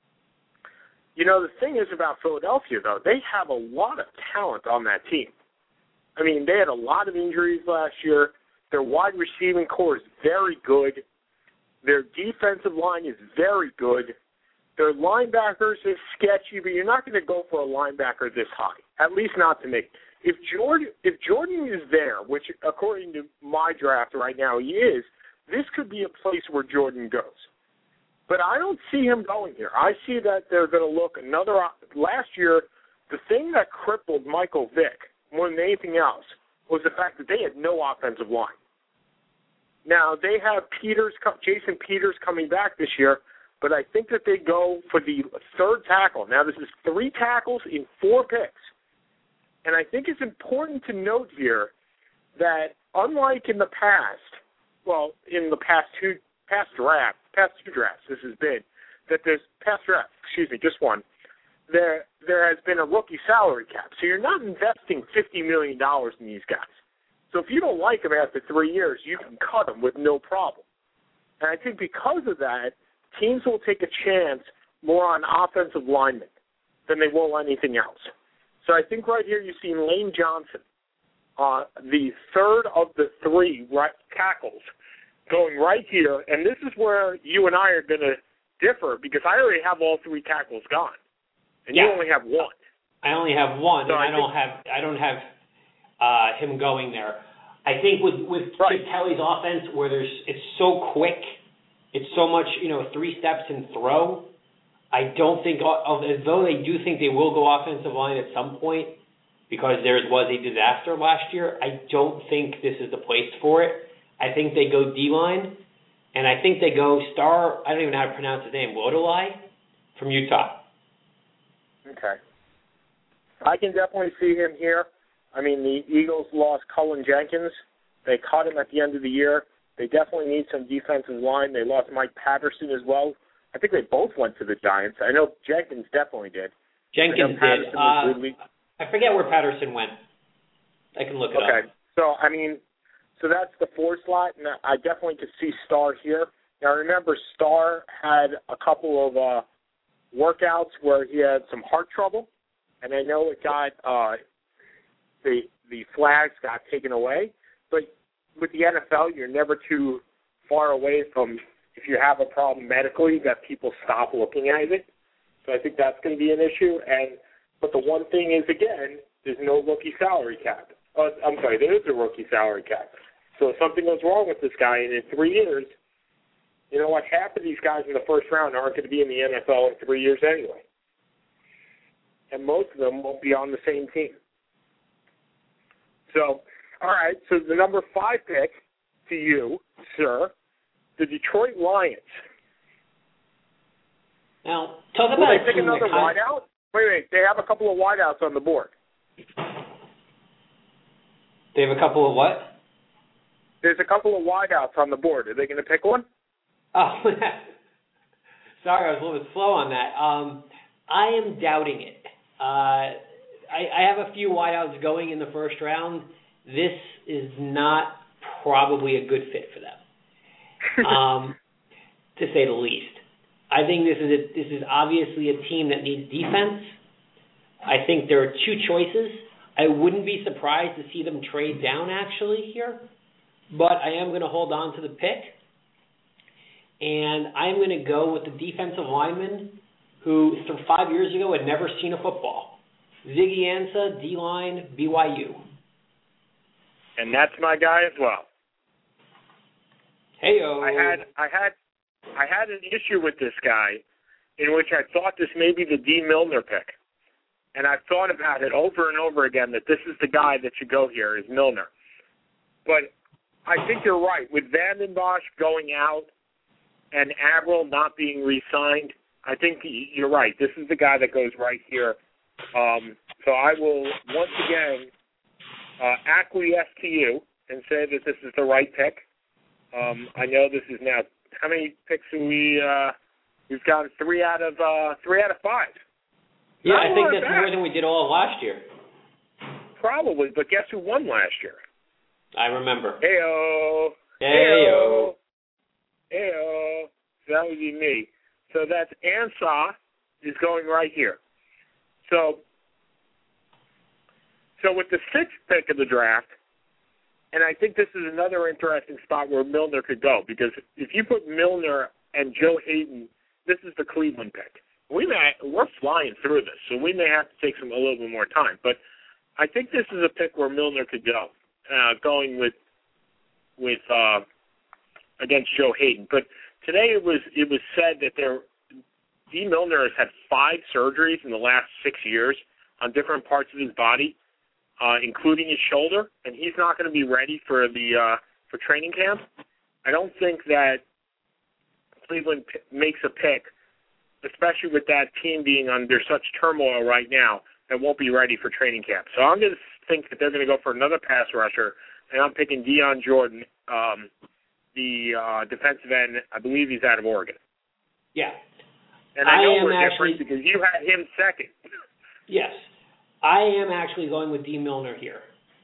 You know, the thing is about Philadelphia, though, they have a lot of talent on that team. I mean, they had a lot of injuries last year. Their wide receiving core is very good. Their defensive line is very good. Their linebackers is sketchy, but you're not going to go for a linebacker this high, at least not to me. If Jordan is there, which according to my draft right now he is, this could be a place where Jordan goes. But I don't see him going here. I see that they're going to look another – last year, the thing that crippled Michael Vick more than anything else was the fact that they had no offensive line. Now, they have Jason Peters coming back this year, but I think that they go for the 3rd tackle. Now, this is 3 tackles in 4 picks. And I think it's important to note here that unlike in the past, well, in the past two drafts, this has been, that there's past drafts, just one, there has been a rookie salary cap. So you're not investing $50 million in these guys. So if you don't like them after 3 years, you can cut them with no problem. And I think because of that, teams will take a chance more on offensive linemen than they will anything else. So I think right here you've seen Lane Johnson, the 3rd of the 3 tackles, going right here. And this is where you and I are going to differ because I already have all 3 tackles gone, and you only have 1. I only have 1, so and I don't have him going there. I think with Chip Kelly's offense, where it's so quick, it's so much 3 steps and throw. I don't think, although they do think they will go offensive line at some point, because there was a disaster last year, I don't think this is the place for it. I think they go D-line, and I think they go I don't even know how to pronounce his name, Wodolai from Utah. Okay. I can definitely see him here. I mean, the Eagles lost Cullen Jenkins. They cut him at the end of the year. They definitely need some defensive line. They lost Mike Patterson as well. I think they both went to the Giants. I know Jenkins definitely did. Jenkins did. I forget where Patterson went. I can look it up. Okay. So that's the 4 slot, and I definitely could see Starr here. Now, remember, Starr had a couple of workouts where he had some heart trouble, and I know it got the flags got taken away. But with the NFL, you're never too far away from, if you have a problem medically, that people stop looking at it. So I think that's going to be an issue. But the one thing is, again, there's no rookie salary cap. I'm sorry, there is a rookie salary cap. So if something goes wrong with this guy, and in 3 years, you know what, half of these guys in the first round aren't going to be in the NFL in 3 years anyway. And most of them won't be on the same team. So, all right, so the number 5 pick to you, sir, the Detroit Lions. Now, talk about will they pick another wideout? Wait, they have a couple of wideouts on the board. They have a couple of what? There's a couple of wideouts on the board. Are they going to pick one? Oh, sorry, I was a little bit slow on that. I am doubting it. I have a few wideouts going in the first round. This is not probably a good fit for them, to say the least. I think this is obviously a team that needs defense. I think there are 2 choices. I wouldn't be surprised to see them trade down actually here, but I am going to hold on to the pick, and I'm going to go with the defensive lineman who 5 years ago had never seen a football. Ziggy Ansah, D-line, BYU. And that's my guy as well. Hey-o. I had an issue with this guy in which I thought this may be the D. Milner pick. And I've thought about it over and over again that this is the guy that should go here, is Milner. But I think you're right. With Vanden Bosch going out and Averill not being re-signed, I think you're right. This is the guy that goes right here. So I will once again acquiesce to you and say that this is the right pick. I know this is now, how many picks have we've gotten 3 out of 5. Yeah, I think that's more than we did all of last year. Probably, but guess who won last year? I remember. Hey-o. Hey-o. Hey-o. So that would be me. So that's Ansah is going right here. So with the 6th pick of the draft, and I think this is another interesting spot where Milner could go, because if you put Milner and Joe Hayden, this is the Cleveland pick. We're flying through this, so we may have to take a little bit more time. But I think this is a pick where Milner could go, going with against Joe Hayden. But today it was said that D. Milner has had 5 surgeries in the last 6 years on different parts of his body, including his shoulder, and he's not going to be ready for for training camp. I don't think that Cleveland makes a pick, especially with that team being under such turmoil right now, that won't be ready for training camp. So I'm going to think that they're going to go for another pass rusher, and I'm picking Deion Jordan, the defensive end. I believe he's out of Oregon. Yeah. And I know we're different because you had him second. Yes. I am actually going with D. Milner here.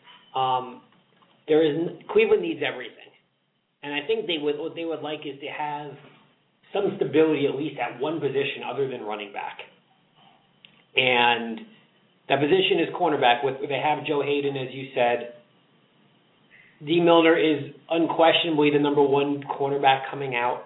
Cleveland needs everything. And I think what they would like is to have some stability at least at one position other than running back. And that position is cornerback. They have Joe Hayden, as you said. D. Milner is unquestionably the number 1 cornerback coming out.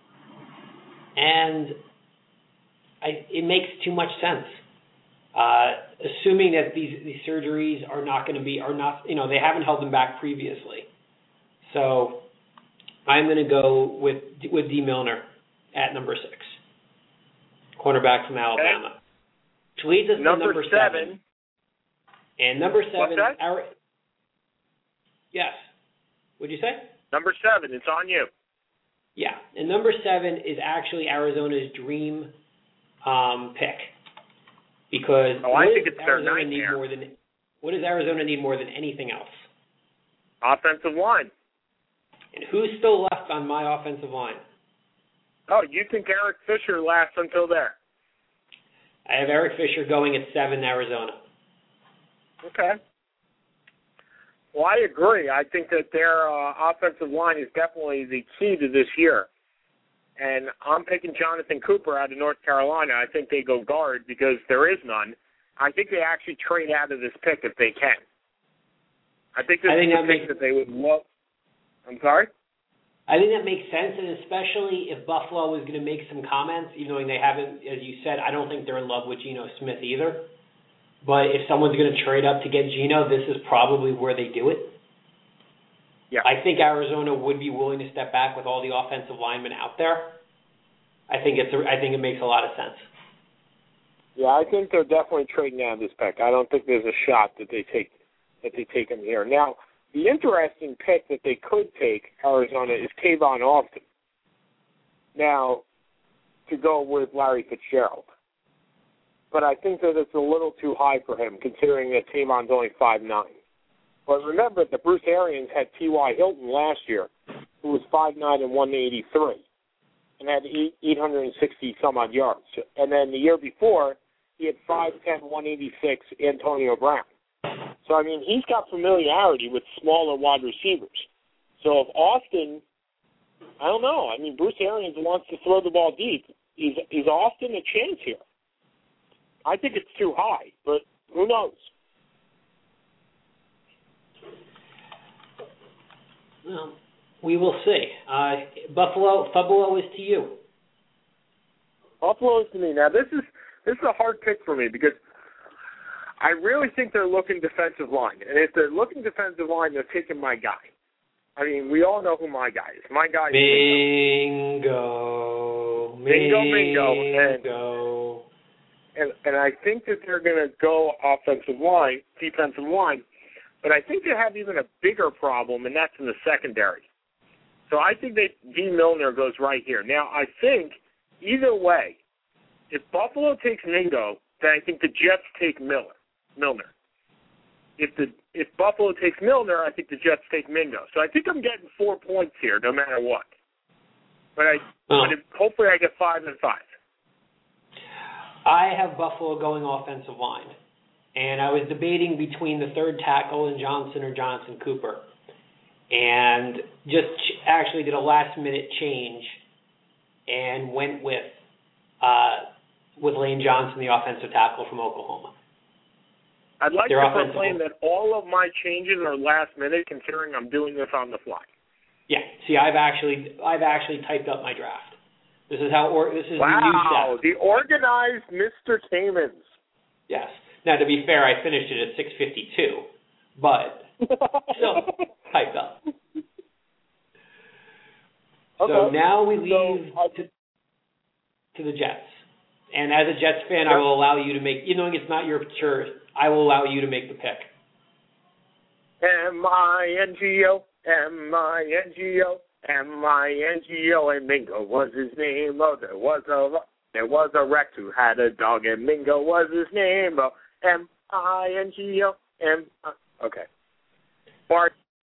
And it makes too much sense. Assuming that these surgeries are not, they haven't held them back previously. So I'm going to go with D. Milner at number 6, cornerback from Alabama. Which leads us to number 7. And number 7, what's that? Yes. What'd you say? Number 7, it's on you. Yeah, and number 7 is actually Arizona's dream pick. Because I think it's their nightmare. What does Arizona need more than anything else? Offensive line. And who's still left on my offensive line? Oh, you think Eric Fisher lasts until there? I have Eric Fisher going at 7, Arizona. Okay. Well, I agree. I think that their offensive line is definitely the key to this year. And I'm picking Jonathan Cooper out of North Carolina. I think they go guard because there is none. I think they actually trade out of this pick if they can. I think this is a pick that they would love. I'm sorry? I think that makes sense, and especially if Buffalo is going to make some comments, even though they haven't, as you said, I don't think they're in love with Geno Smith either. But if someone's going to trade up to get Geno, this is probably where they do it. Yeah. I think Arizona would be willing to step back with all the offensive linemen out there. I think it makes a lot of sense. Yeah, I think they're definitely trading out this pick. I don't think there's a shot that they take him here. Now, the interesting pick that they could take, Arizona, is Tavon Austin. Now, to go with Larry Fitzgerald. But I think that it's a little too high for him, considering that Tavon's only 5'9". But remember that Bruce Arians had T.Y. Hilton last year, who was 5'9" and 183, and had 860-some-odd yards. And then the year before, he had 5'10", 186 Antonio Brown. So, I mean, he's got familiarity with smaller wide receivers. So if Austin, I don't know. I mean, Bruce Arians wants to throw the ball deep. Is Austin a chance here? I think it's too high, but who knows? Well, we will see. Buffalo is to you. Buffalo is to me. Now, this is a hard pick for me because I really think they're looking defensive line. And if they're looking defensive line, they're taking my guy. I mean, we all know who my guy is. My guy is Mingo. And I think that they're going to go defensive line, but I think they have even a bigger problem, and that's in the secondary. So I think that D. Milner goes right here. Now, I think either way, if Buffalo takes Mingo, then I think the Jets take Milner. If Buffalo takes Milner, I think the Jets take Mingo. So I think I'm getting 4 points here, no matter what. But hopefully I get 5 and 5. I have Buffalo going offensive line, and I was debating between the third tackle and Johnson or Jonathan Cooper, and just actually did a last-minute change and went with Lane Johnson, the offensive tackle from Oklahoma. I'd like to proclaim that all of my changes are last minute, considering I'm doing this on the fly. Yeah. See, I've actually typed up my draft. This is the new step. Wow, the organized Mr. Kamens. Yes. Now, to be fair, I finished it at 6:52, but still typed up. Okay. So now we leave to the Jets. And as a Jets fan, I will allow you to make, even though it's not your sure, I will allow you to make the pick. M-I-N-G-O, M-I-N-G-O, M-I-N-G-O, and Mingo was his name. Oh, there was a Rex who had a dog, and Mingo was his name. Oh, M-I-N-G-O, okay. Bart.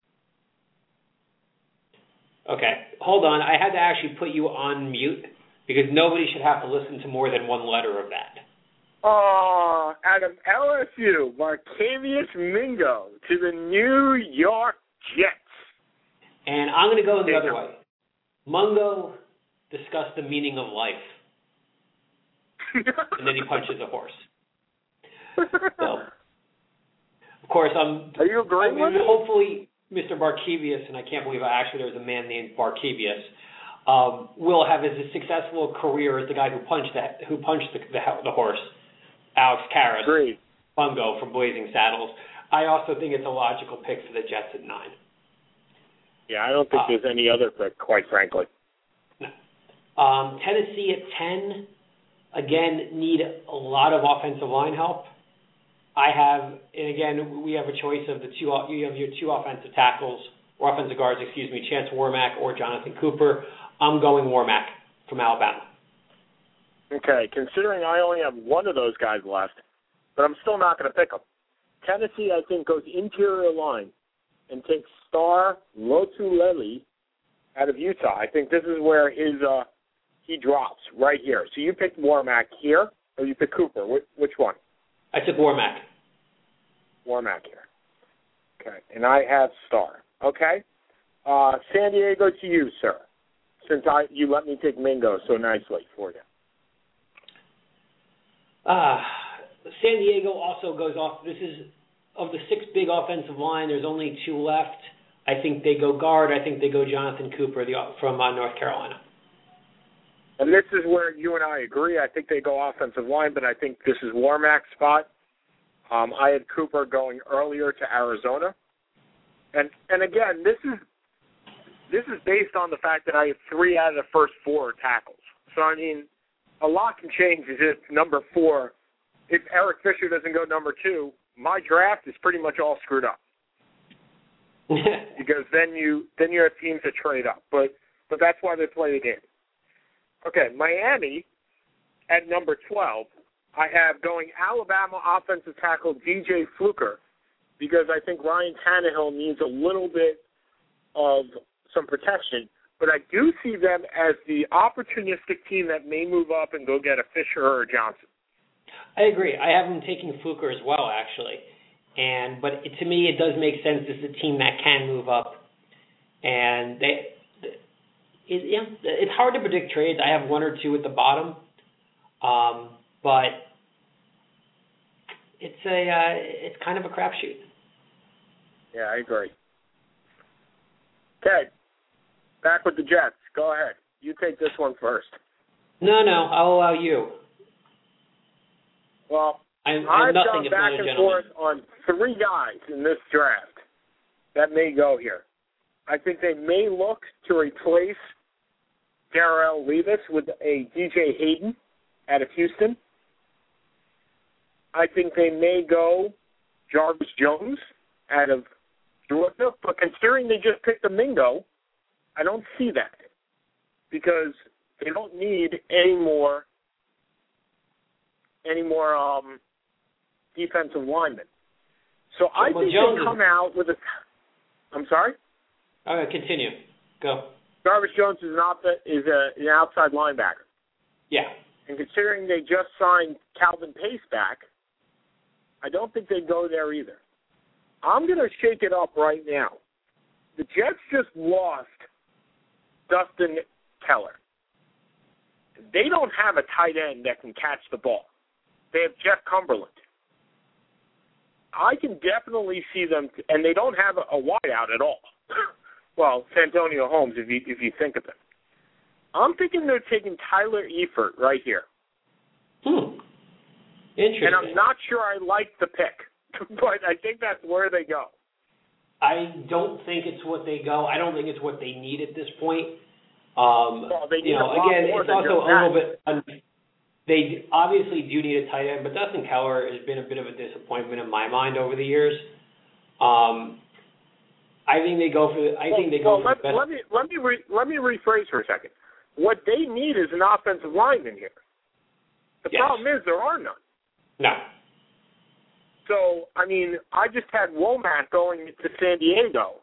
Okay, hold on. I had to actually put you on mute because nobody should have to listen to more than one letter of that. Oh, out of LSU, Martavius Mingo to the New York Jets. And I'm going to go the other way. Mungo discussed the meaning of life. And then he punches a horse. So, of course, are you agreeing with hopefully Mr. Barkevius, and I can't believe there's a man named Barkevius, will have as successful a career as the guy who punched the horse, Alex Karras. Agreed. Mungo from Blazing Saddles. I also think it's a logical pick for the Jets at 9. Yeah, I don't think there's any other pick, quite frankly. No. Tennessee at 10, again, need a lot of offensive line help. And again, we have a choice of you have your two offensive tackles, or offensive guards, Chance Warmack or Jonathan Cooper. I'm going Warmack from Alabama. Okay, considering I only have one of those guys left, but I'm still not going to pick them. Tennessee, I think, goes interior line and takes star Lotulelei out of Utah. I think this is where he drops right here. So you picked Warmack here, or you picked Cooper? Which one? I took Warmack. Warmack here. Okay, and I have Star. Okay, San Diego to you, sir. Since you let me take Mingo so nicely for you. San Diego also goes off. This is of the 6 big offensive line. There's only 2 left. I think they go guard. I think they go Jonathan Cooper from North Carolina. And this is where you and I agree. I think they go offensive line, but I think this is Warmack's spot. I had Cooper going earlier to Arizona. And again, this is based on the fact that I have 3 out of the first 4 tackles. So, I mean, a lot can change if number 4, if Eric Fisher doesn't go number 2, my draft is pretty much all screwed up. Because then you have teams that trade up. But that's why they play the game. Okay, Miami at number 12, I have going Alabama offensive tackle DJ Fluker, because I think Ryan Tannehill needs a little bit of some protection. But I do see them as the opportunistic team that may move up and go get a Fisher or a Johnson. I agree. I have them taking Fluker as well, actually. But to me, it does make sense. This is a team that can move up. And it's hard to predict trades. I have 1 or 2 at the bottom. But it's kind of a crapshoot. Yeah, I agree. Okay. Back with the Jets. Go ahead. You take this one first. No, I'll allow you. Well, I've gone back and forth on 3 guys in this draft that may go here. I think they may look to replace Darrell Levis with a DJ Hayden out of Houston. I think they may go Jarvis Jones out of Georgia, but considering they just picked a Mingo, I don't see that because they don't need any more defensive linemen. So I think they come out with a. I'm sorry. All right, continue. Go. Jarvis Jones is an outside linebacker. Yeah. And considering they just signed Calvin Pace back, I don't think they go there either. I'm going to shake it up right now. The Jets just lost Dustin Keller. They don't have a tight end that can catch the ball. They have Jeff Cumberland. I can definitely see them, and they don't have a wideout at all. Well, Santonio Holmes, if you think of it. I'm thinking they're taking Tyler Eifert right here. Interesting. And I'm not sure I like the pick, but I think that's where they go. I don't think it's what they go. I don't think it's what they need at this point. Well, they need again, it's also a little bit. They obviously do need a tight end, but Dustin Keller has been a bit of a disappointment in my mind over the years. I think they go for. Let me rephrase for a second. What they need is an offensive lineman here. The problem is there are none. No. So, I mean, I just had Womack going to San Diego,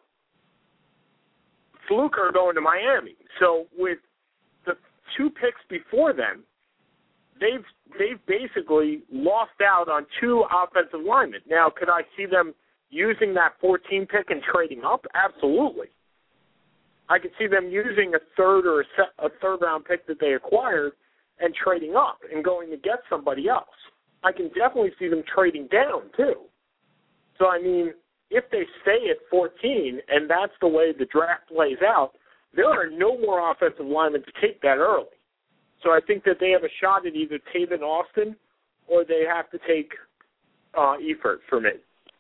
Fluker going to Miami. So with the 2 picks before them, they've basically lost out on 2 offensive linemen. Now, could I see them using that 14 pick and trading up? Absolutely. I could see them using a third or a third-round pick that they acquired and trading up and going to get somebody else. I can definitely see them trading down, too. So, I mean, if they stay at 14 and that's the way the draft plays out, there are no more offensive linemen to take that early. So I think that they have a shot at either Taven Austin or they have to take Eifert for me.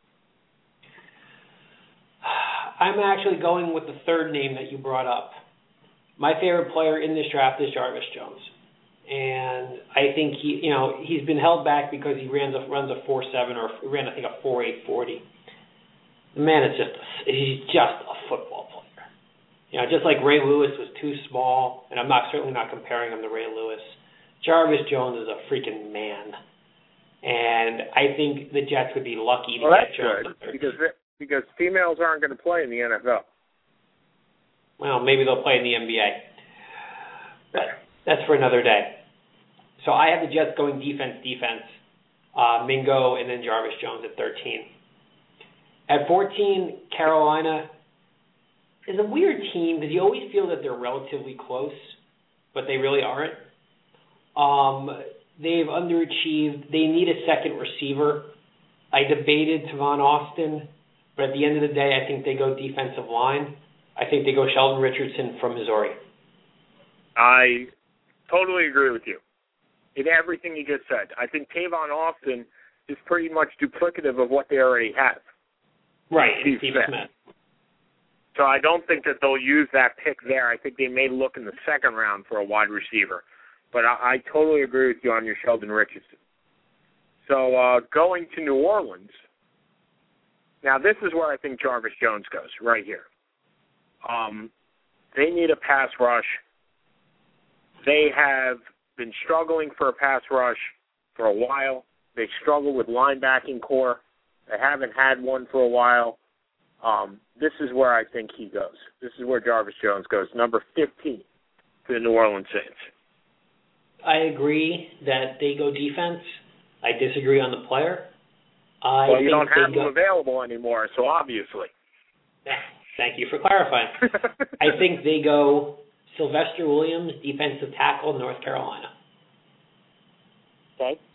I'm actually going with the third name that you brought up. My favorite player in this draft is Jarvis Jones. And I think he's been held back because he runs a 4.7 or ran, I think, a 4.8 40. The man is he's just a football player. Just like Ray Lewis was too small, and I'm certainly not comparing him to Ray Lewis. Jarvis Jones is a freaking man. And I think the Jets would be lucky to get Jones. Good, because females aren't going to play in the NFL. Well, maybe they'll play in the NBA. But that's for another day. So I have the Jets going defense, Mingo, and then Jarvis Jones at 13. At 14, Carolina is a weird team because you always feel that they're relatively close, but they really aren't. They've underachieved. They need a second receiver. I debated Tavon Austin, but at the end of the day, I think they go defensive line. I think they go Sheldon Richardson from Missouri. I totally agree with you in everything you just said. I think Tavon Austin is pretty much duplicative of what they already have. Right, Steve Smith. So I don't think that they'll use that pick there. I think they may look in the second round for a wide receiver. But I totally agree with you on your Sheldon Richardson. So going to New Orleans, now this is where I think Jarvis Jones goes, right here. They need a pass rush. They have been struggling for a pass rush for a while. They struggle with linebacking core. They haven't had one for a while. This is where I think he goes. This is where Jarvis Jones goes, number 15 to the New Orleans Saints. I agree that they go defense. I disagree on the player. Well, you don't have them available anymore, so obviously. Thank you for clarifying. I think they go Sylvester Williams, defensive tackle, North Carolina. Okay.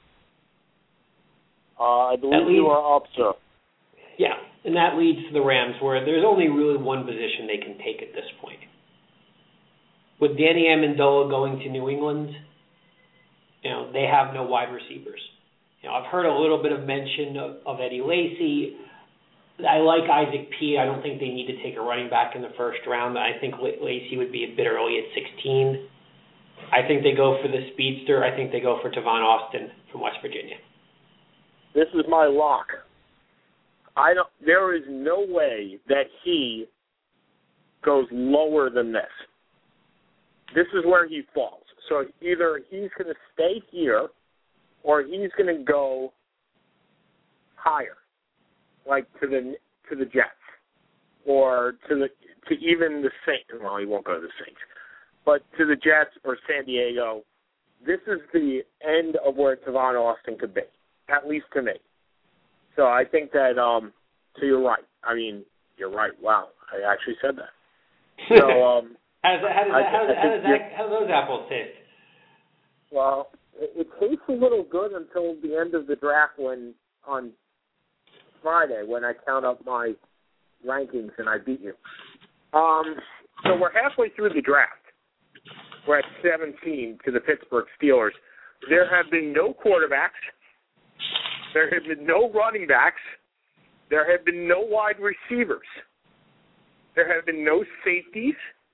I believe you are up, sir. Yeah, and that leads to the Rams, where there's only really one position they can take at this point. With Danny Amendola going to New England, they have no wide receivers. I've heard a little bit of mention of Eddie Lacy. I like Isaac P. I don't think they need to take a running back in the first round. I think Lacy would be a bit early at 16. I think they go for the speedster. I think they go for Tavon Austin from West Virginia. This is my lock. There is no way that he goes lower than this. This is where he falls. So either he's going to stay here or he's going to go higher, like to the Jets or to even the Saints. Well, he won't go to the Saints, but to the Jets or San Diego. This is the end of where Tavon Austin could be, at least to me. So I think that. So you're right. I mean, you're right. Wow, I actually said that. So how do those apples taste? Well, it tastes a little good until the end of the draft on Friday when I count up my rankings and I beat you. So we're halfway through the draft. We're at 17 to the Pittsburgh Steelers. There have been no quarterbacks. There have been no running backs. There have been no wide receivers. There have been no safeties.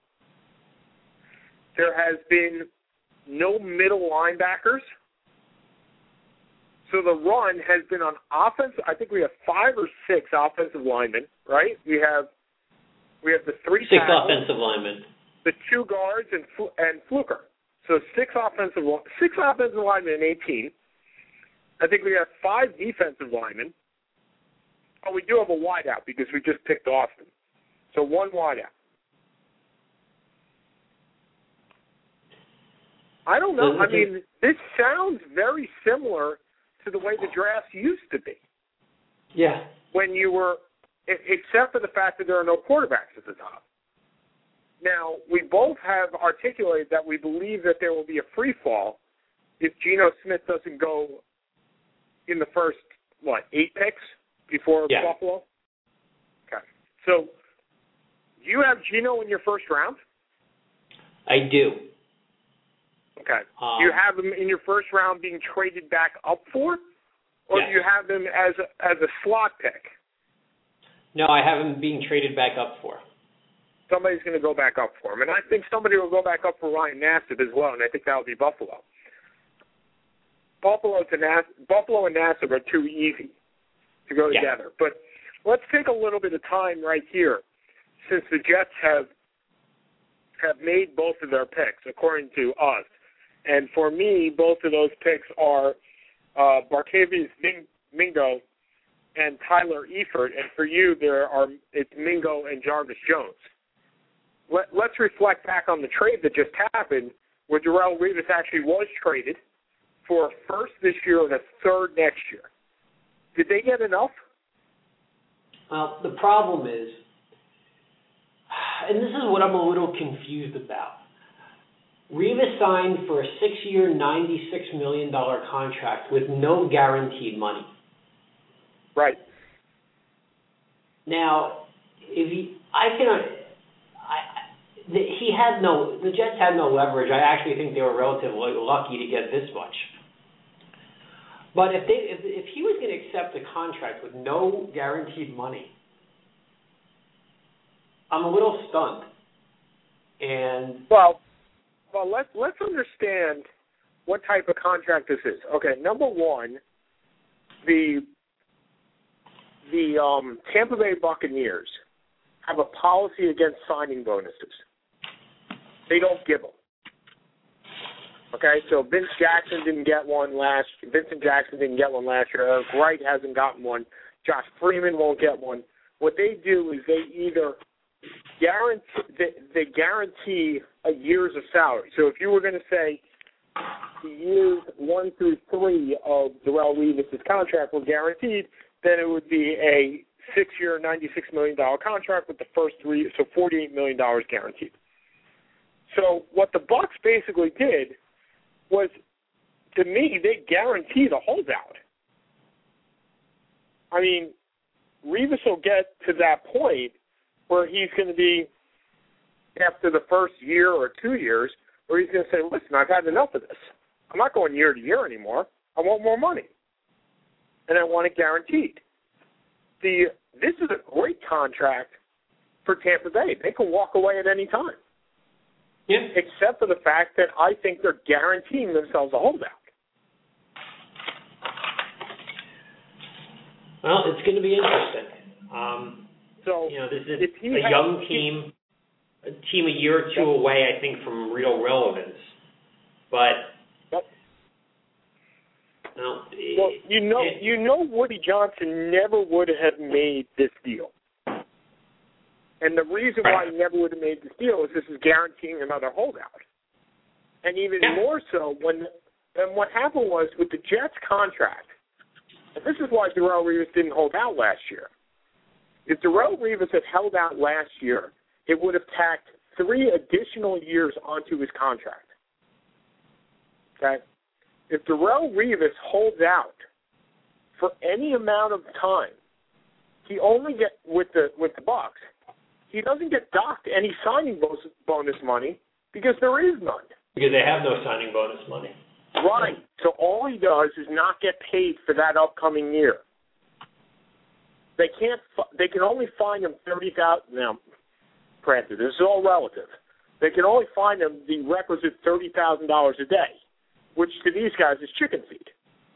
There has been no middle linebackers. So the run has been on offense. I think we have 5 or 6 offensive linemen, right? We have the 3 6 tackles, offensive linemen, the 2 guards, and Fluker. So 6 offensive linemen and 18. I think we have 5 defensive linemen. Oh, we do have a wideout because we just picked Austin. So 1 wideout. I don't know. I mean, this sounds very similar to the way the drafts used to be. Yeah. When you were, except for the fact that there are no quarterbacks at the top. Now, we both have articulated that we believe that there will be a free fall if Geno Smith doesn't go in the first, 8 picks before Buffalo? Okay. So, do you have Geno in your first round? I do. Okay. Do you have him in your first round being traded back up for? Or do you have him as a slot pick? No, I have him being traded back up for. Somebody's going to go back up for him. And I think somebody will go back up for Ryan Nassib as well, and I think that will be Buffalo. Buffalo and Nassib are too easy to go together. But let's take a little bit of time right here, since the Jets have made both of their picks, according to us. And for me, both of those picks are Barkevius Mingo and Tyler Eifert. And for you, it's Mingo and Jarvis Jones. let's reflect back on the trade that just happened, where Darrelle Revis actually was traded for a first this year and a third next year. Did they get enough? Well, the problem is, and this is what I'm a little confused about. Revis signed for a 6-year, $96 million contract with no guaranteed money. Right. Now, the Jets had no leverage. I actually think they were relatively lucky to get this much. But if he was going to accept a contract with no guaranteed money, I'm a little stunned. And well, let's understand what type of contract this is. Okay, number one, the Tampa Bay Buccaneers have a policy against signing bonuses. They don't give them. Okay, so Vincent Jackson didn't get one last year. Eric Wright hasn't gotten one. Josh Freeman won't get one. What they do is they either guarantee a years of salary. So if you were going to say the years 1 through 3 of Darrelle Revis' contract were guaranteed, then it would be a 6-year, $96 million contract with the first 3, so $48 million guaranteed. So what the Bucs basically did was, to me, they guarantee the holdout. I mean, Revis will get to that point where he's going to be, after the first year or 2 years, where he's going to say, listen, I've had enough of this. I'm not going year to year anymore. I want more money. And I want it guaranteed. This is a great contract for Tampa Bay. They can walk away at any time. Yeah. Except for the fact that I think they're guaranteeing themselves a holdout. Well, it's going to be interesting. This is a young team, a year or two away, I think, from real relevance. But Woody Johnson never would have made this deal. And the reason why he never would have made this deal is this is guaranteeing another holdout. And even more so, what happened was with the Jets contract, and this is why Darrelle Revis didn't hold out last year. If Darrelle Revis had held out last year, it would have tacked 3 additional years onto his contract. Okay? If Darrelle Revis holds out for any amount of time, he only gets with the Bucs. He doesn't get docked any signing bonus money because there is none. Because they have no signing bonus money. Right. So all he does is not get paid for that upcoming year. They can only fine him $30,000. Now, granted, this is all relative. They can only fine him the requisite $30,000 a day, which to these guys is chicken feed.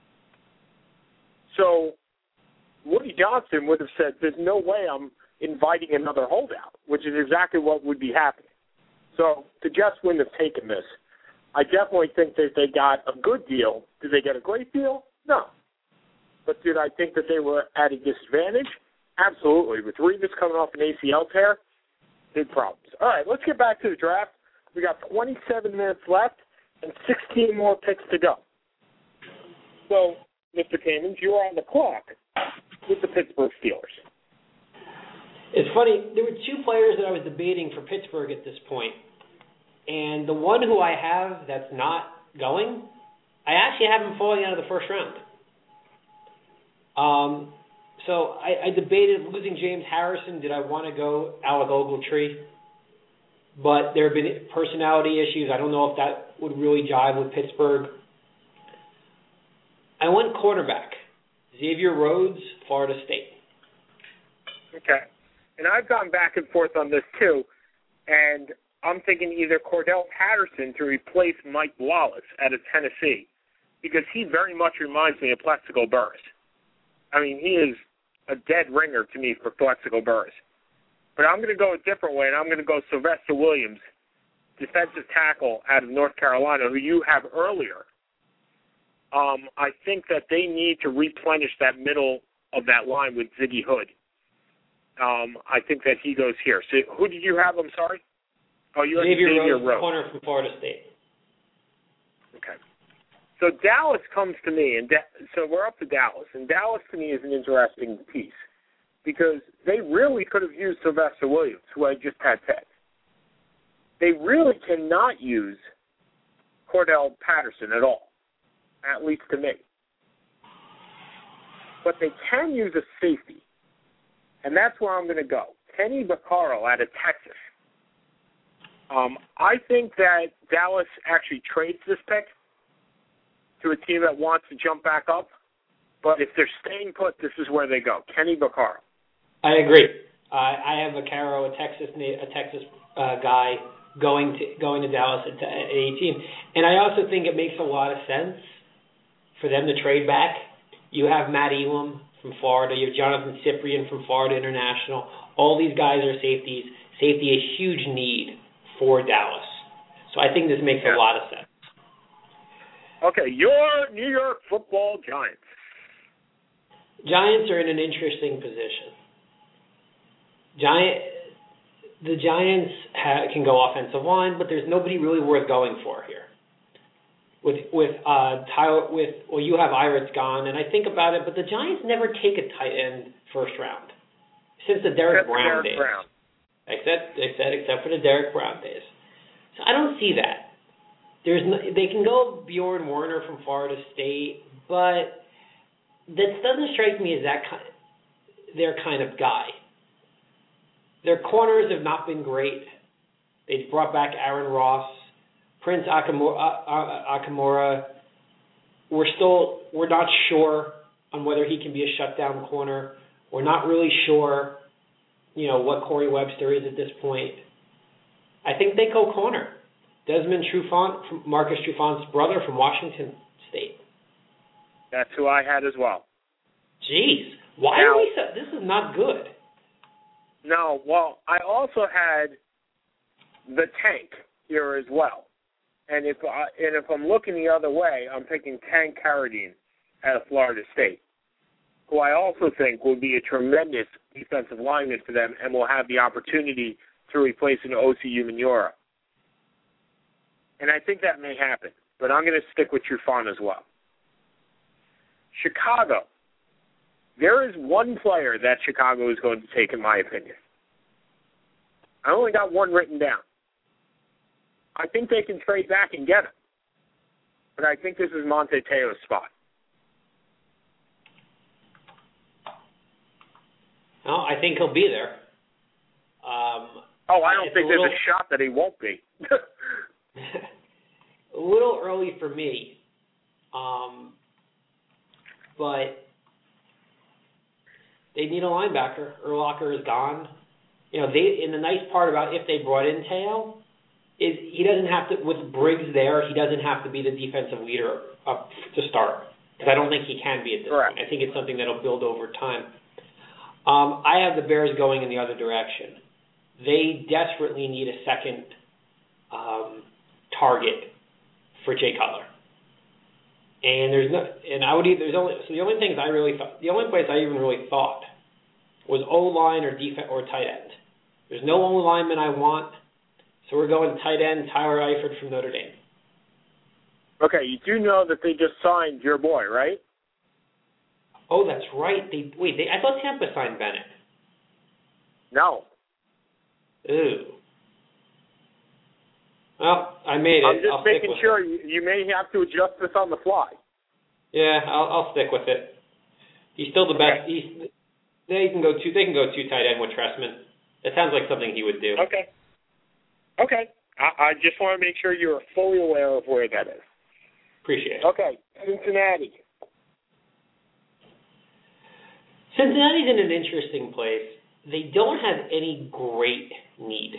So Woody Johnson would have said, there's no way I'm inviting another holdout, which is exactly what would be happening. So the Jets wouldn't have taken this. I definitely think that they got a good deal. Did they get a great deal? No. But did I think that they were at a disadvantage? Absolutely. With Revis coming off an ACL tear, big problems. All right, let's get back to the draft. We got 27 minutes left and 16 more picks to go. So, Mr. Kamens, you are on the clock with the Pittsburgh Steelers. It's funny, there were 2 players that I was debating for Pittsburgh at this point. And the one who I have that's not going, I actually have him falling out of the first round. So I debated losing James Harrison. Did I want to go Alec Ogletree? But there have been personality issues. I don't know if that would really jive with Pittsburgh. I went quarterback. Xavier Rhodes, Florida State. Okay. And I've gone back and forth on this too. And I'm thinking either Cordell Patterson to replace Mike Wallace out of Tennessee, because he very much reminds me of Plexico Burress. I mean, he is a dead ringer to me for Plexico Burress. But I'm going to go a different way, and I'm going to go Sylvester Williams, defensive tackle out of North Carolina, who you have earlier. I think that they need to replenish that middle of that line with Ziggy Hood. I think that he goes here. So who did you have? I'm sorry? Oh, you have Xavier Rhodes, corner from Florida State. Okay. So Dallas comes to me, and so we're up to Dallas, and Dallas to me is an interesting piece because they really could have used Sylvester Williams, who I just had said. They really cannot use Cordell Patterson at all, at least to me. But they can use a safety, and that's where I'm going to go. Kenny Vaccaro out of Texas. I think that Dallas actually trades this pick to a team that wants to jump back up, but if they're staying put, this is where they go. Kenny Vaccaro. I agree. I have Vaccaro, a Texas guy, going to Dallas at 18, and I also think it makes a lot of sense for them to trade back. You have Matt Elam from Florida. You have Jonathan Cyprien from Florida International. All these guys are safeties. Safety is a huge need for Dallas. So I think this makes a lot of sense. Okay, your New York Football Giants. Giants are in an interesting position. The Giants can go offensive line, but there's nobody really worth going for here. You have Iris gone, and I think about it, but the Giants never take a tight end first round since the Derek Brown days. Except for the Derek Brown days. So I don't see that. They can go Bjorn Werner from Florida State, but that doesn't strike me as their kind of guy. Their corners have not been great. They've brought back Aaron Ross, Prince Akamora. We're not sure on whether he can be a shutdown corner. We're not really sure, what Corey Webster is at this point. I think they go corner. Desmond Trufant, Marcus Trufant's brother from Washington State. That's who I had as well. Jeez, why are we so? This is not good. No, well, I also had the Tank here as well. And if I'm looking the other way, I'm picking Tank Carradine out of Florida State, who I also think will be a tremendous defensive lineman for them and will have the opportunity to replace an OCU Umenyiora. And I think that may happen, but I'm going to stick with Trufant as well. Chicago. There is one player that Chicago is going to take, in my opinion. I only got one written down. I think they can trade back and get him. But I think this is Monte Teo's spot. Well, I think he'll be there. I don't think there's a shot that he won't be. A little early for me. But they need a linebacker. Urlacher is gone. And the nice part about if they brought in Teo is he doesn't have to, with Briggs there, he doesn't have to be the defensive leader to start. Because I don't think he can be at this point. I think it's something that'll build over time. I have the Bears going in the other direction. They desperately need a second target for Jay Cutler. And the only place I even really thought was O-line or defense or tight end. There's no O-lineman I want, so we're going tight end Tyler Eifert from Notre Dame. Okay, you do know that they just signed your boy, right? Oh, that's right. I thought Tampa signed Bennett. No. Ooh. Well, I made it. I'm just making sure you may have to adjust this on the fly. Yeah, I'll stick with it. He's still the best. They can go two tight end with Trestman. That sounds like something he would do. Okay. I just want to make sure you're fully aware of where that is. Appreciate it. Okay, Cincinnati. Cincinnati's in an interesting place. They don't have any great need.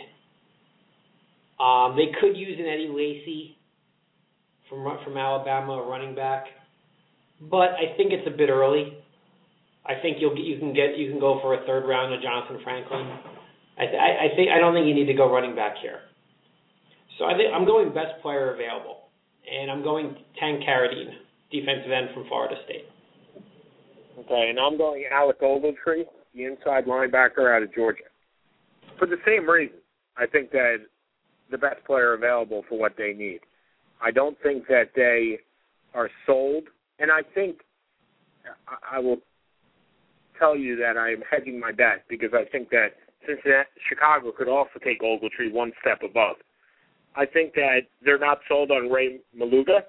They could use an Eddie Lacy from Alabama, a running back, but I think it's a bit early. I think you can go for a third round of Jonathan Franklin. I don't think you need to go running back here. So I think I'm going best player available, and I'm going Tank Carradine, defensive end from Florida State. Okay, and I'm going Alec Ogletree, the inside linebacker out of Georgia. For the same reason, I think that the best player available for what they need. I don't think that they are sold, and I think I will tell you that I am hedging my bet because I think that Chicago could also take Ogletree one step above. I think that they're not sold on Ray Maluga,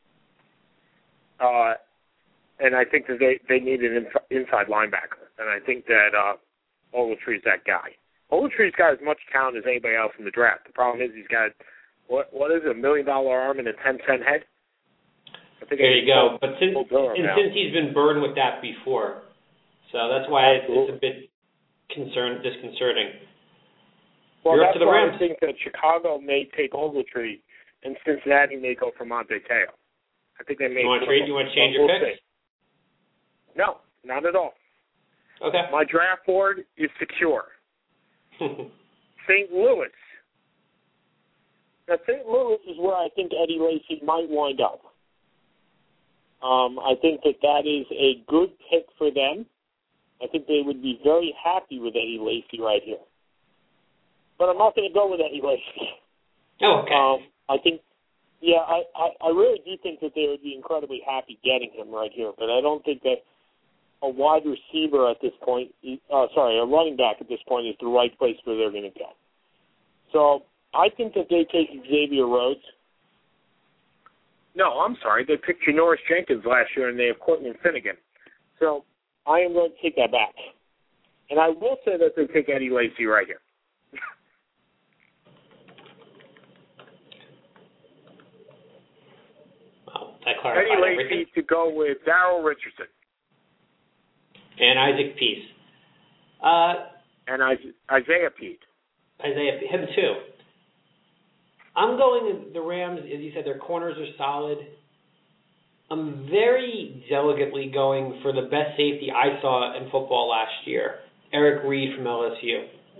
and I think that they need an inside linebacker, and I think that Ogletree's that guy. Ogletree's got as much talent as anybody else in the draft. The problem is he's got, what is it, $1 million arm and a 10-cent head? There you go. But since he's been burned with that before, so that's why it's a bit disconcerting. Well, You're that's up to the why Rams. I think that Chicago may take Ogletree, and Cincinnati may go for Monte Teo. I think they may. You want to change your picks? No, not at all. Okay. My draft board is secure. St. Louis. Now, St. Louis is where I think Eddie Lacy might wind up. I think that is a good pick for them. I think they would be very happy with Eddie Lacy right here. But I'm not going to go with Eddie Lacy. Oh, okay. I think, I really do think that they would be incredibly happy getting him right here. But I don't think that a wide receiver at this point, a running back at this point is the right place where they're going to go. So I think that they take Xavier Rhodes. No, I'm sorry. They picked Janoris Jenkins last year, and they have Courtney Finnegan. So I am going to take that back. And I will say that they take Eddie Lacy right here. Well, that clarifies Eddie Lacy everything. to go with Darrell Richardson. And Isaac Peace. And Isaiah Pete. Him too. I'm going the Rams, as you said, their corners are solid. I'm very delicately going for the best safety I saw in football last year, Eric Reed from LSU.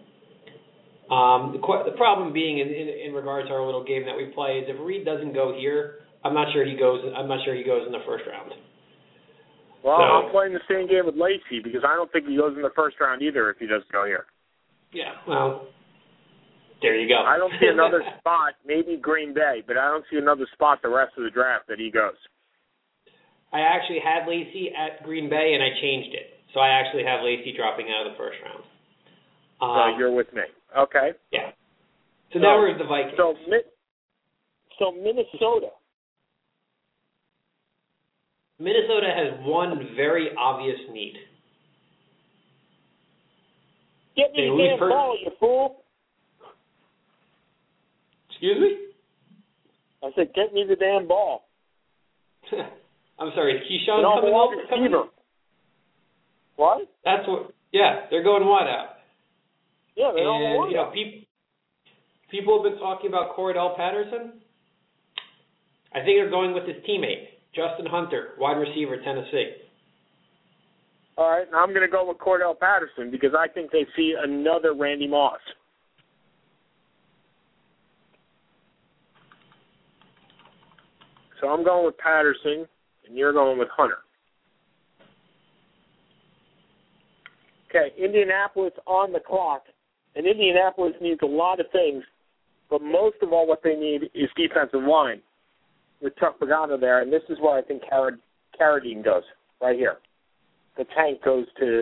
The problem being in regards to our little game that we play is if Reed doesn't go here, I'm not sure he goes in the first round. Well, I'm playing the same game with Lacy because I don't think he goes in the first round either if he doesn't go here. Yeah, well, there you go. I don't see another spot, maybe Green Bay, but I don't see another spot the rest of the draft that he goes. I actually had Lacy at Green Bay, and I changed it. So I actually have Lacy dropping out of the first round. So you're with me. Okay. Yeah. So now we're at the Vikings. So Minnesota. Minnesota has one very obvious need. Get me the damn ball, you fool. Excuse me? I said, get me the damn ball. I'm sorry, is Keyshawn coming over? What? That's what. Yeah, they're going what out? Yeah, they're on the one out. People have been talking about Cordell Patterson. I think they're going with his teammate, Justin Hunter, wide receiver, Tennessee. All right, now I'm going to go with Cordell Patterson because I think they see another Randy Moss. So I'm going with Patterson, and you're going with Hunter. Okay, Indianapolis on the clock. And Indianapolis needs a lot of things, but most of all what they need is defensive line with Chuck Pagano there, and this is where I think Carradine goes, right here. The tank goes to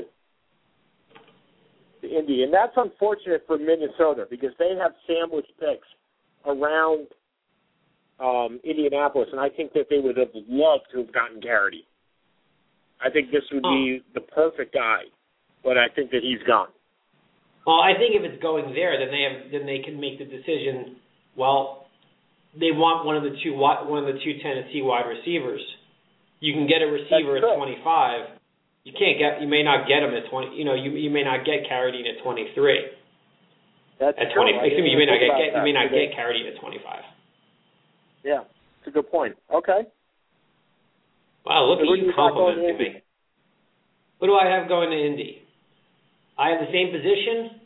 Indy. And that's unfortunate for Minnesota because they have sandwich picks around Indianapolis, and I think that they would have loved to have gotten Carradine. I think this would be the perfect guy, but I think that he's gone. Well, I think if it's going there, then they can make the decision. Well, they want one of the two Tennessee wide receivers. You can get a receiver at 25. You may not get him at 20. You may not get Carradine at 23. That's at 20. True. Excuse me, you may not get Carradine at 25. Yeah, it's a good point. Okay. Wow, look at you complimenting me. What do I have going to Indy? I have the same position,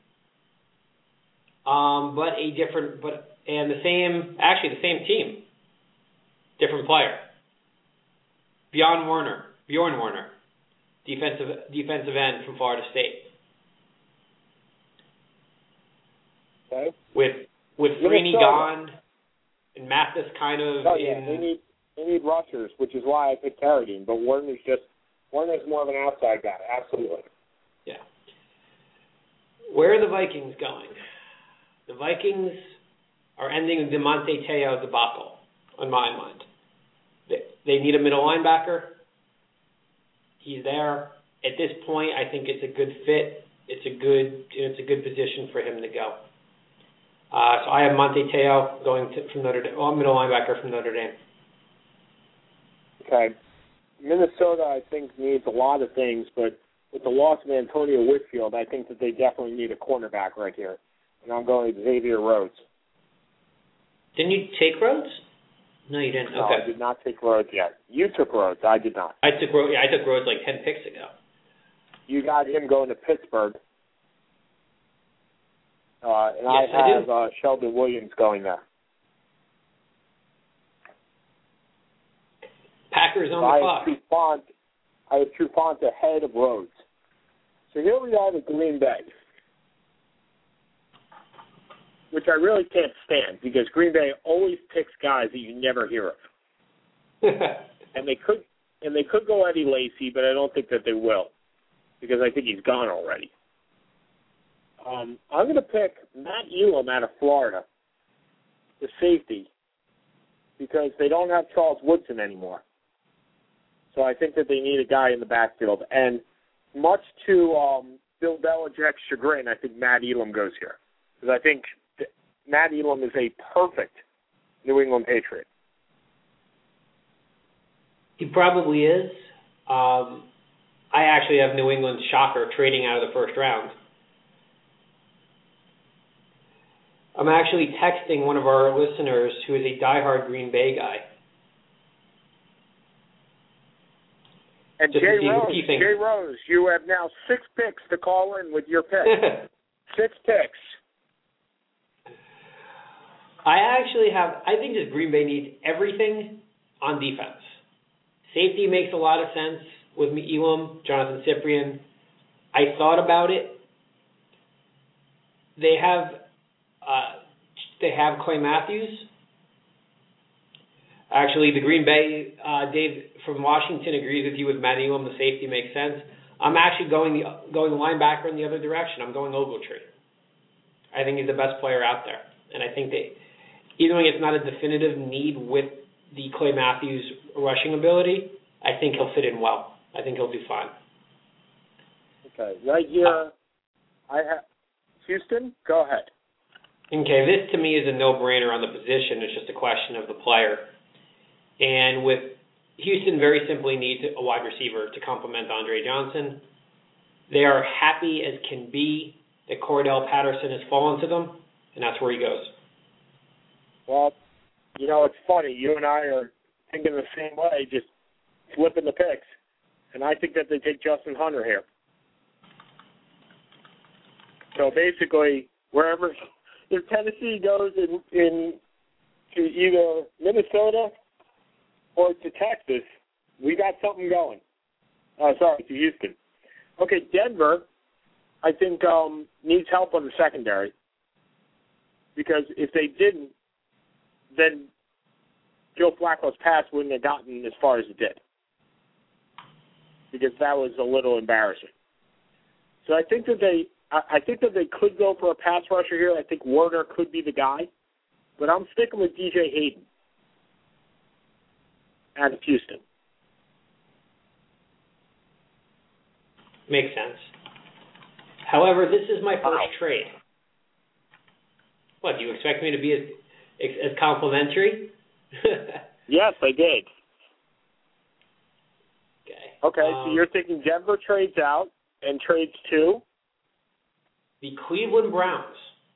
the same team, different player. Bjorn Werner, defensive end from Florida State. Okay. With with Freeney gone and Mathis kind of They need rushers, which is why I picked Carradine. But Werner's more of an outside guy. Absolutely. Yeah. Where are the Vikings going? The Vikings are ending the Monte Teo debacle, on my mind. They need a middle linebacker. He's there. At this point, I think it's a good fit. It's a good position for him to go. So I have Monte Teo going from Notre Dame, middle linebacker from Notre Dame. Okay. Minnesota, I think, needs a lot of things, but with the loss of Antonio Whitfield, I think that they definitely need a cornerback right here. And I'm going with Xavier Rhodes. Didn't you take Rhodes? No, you didn't. No, Okay. I did not take Rhodes yet. You took Rhodes. I did not. I took Rhodes like 10 picks ago. You got him going to Pittsburgh. And yes, I have Sheldon Williams going there. Packers on the clock. I have Trufant ahead of Rhodes. So here we are with Green Bay, which I really can't stand because Green Bay always picks guys that you never hear of. and they could go Eddie Lacy, but I don't think that they will because I think he's gone already. I'm going to pick Matt Elam out of Florida, the safety, because they don't have Charles Woodson anymore. So I think that they need a guy in the backfield. And much to Bill Belichick's chagrin, I think Matt Elam goes here. Because I think Matt Elam is a perfect New England Patriot. He probably is. I actually have New England, shocker, trading out of the first round. I'm actually texting one of our listeners who is a diehard Green Bay guy. And Jay Rose, you have now 6 picks to call in with your pick. 6 picks. I think this Green Bay needs everything on defense. Safety makes a lot of sense with Elam, Jonathan Cyprien. I thought about it. They have Clay Matthews. Actually, the Green Bay, Dave from Washington agrees with you with Matt Elam. The safety makes sense. I'm actually going linebacker in the other direction. I'm going Ogletree. I think he's the best player out there. And I think even though it's not a definitive need with the Clay Matthews rushing ability, I think he'll fit in well. I think he'll do fine. Okay, right here, I have Houston. Go ahead. Okay, this to me is a no-brainer on the position. It's just a question of the player. And with Houston, very simply needs a wide receiver to complement Andre Johnson. They are happy as can be that Cordell Patterson has fallen to them, and that's where he goes. Well, it's funny. You and I are thinking the same way, just flipping the picks. And I think that they take Justin Hunter here. So basically, wherever, if Tennessee goes in to either Minnesota or to Texas, we got something going. To Houston. Okay, Denver, I think, needs help on the secondary. Because if they didn't, then Joe Flacco's pass wouldn't have gotten as far as it did. Because that was a little embarrassing. So I think that they could go for a pass rusher here. I think Warner could be the guy. But I'm sticking with DJ Hayden out of Houston. Makes sense. However, this is my first trade. What, do you expect me to be as complimentary? Yes, I did. Okay. Okay, so you're thinking Denver trades out and trades to? The Cleveland Browns.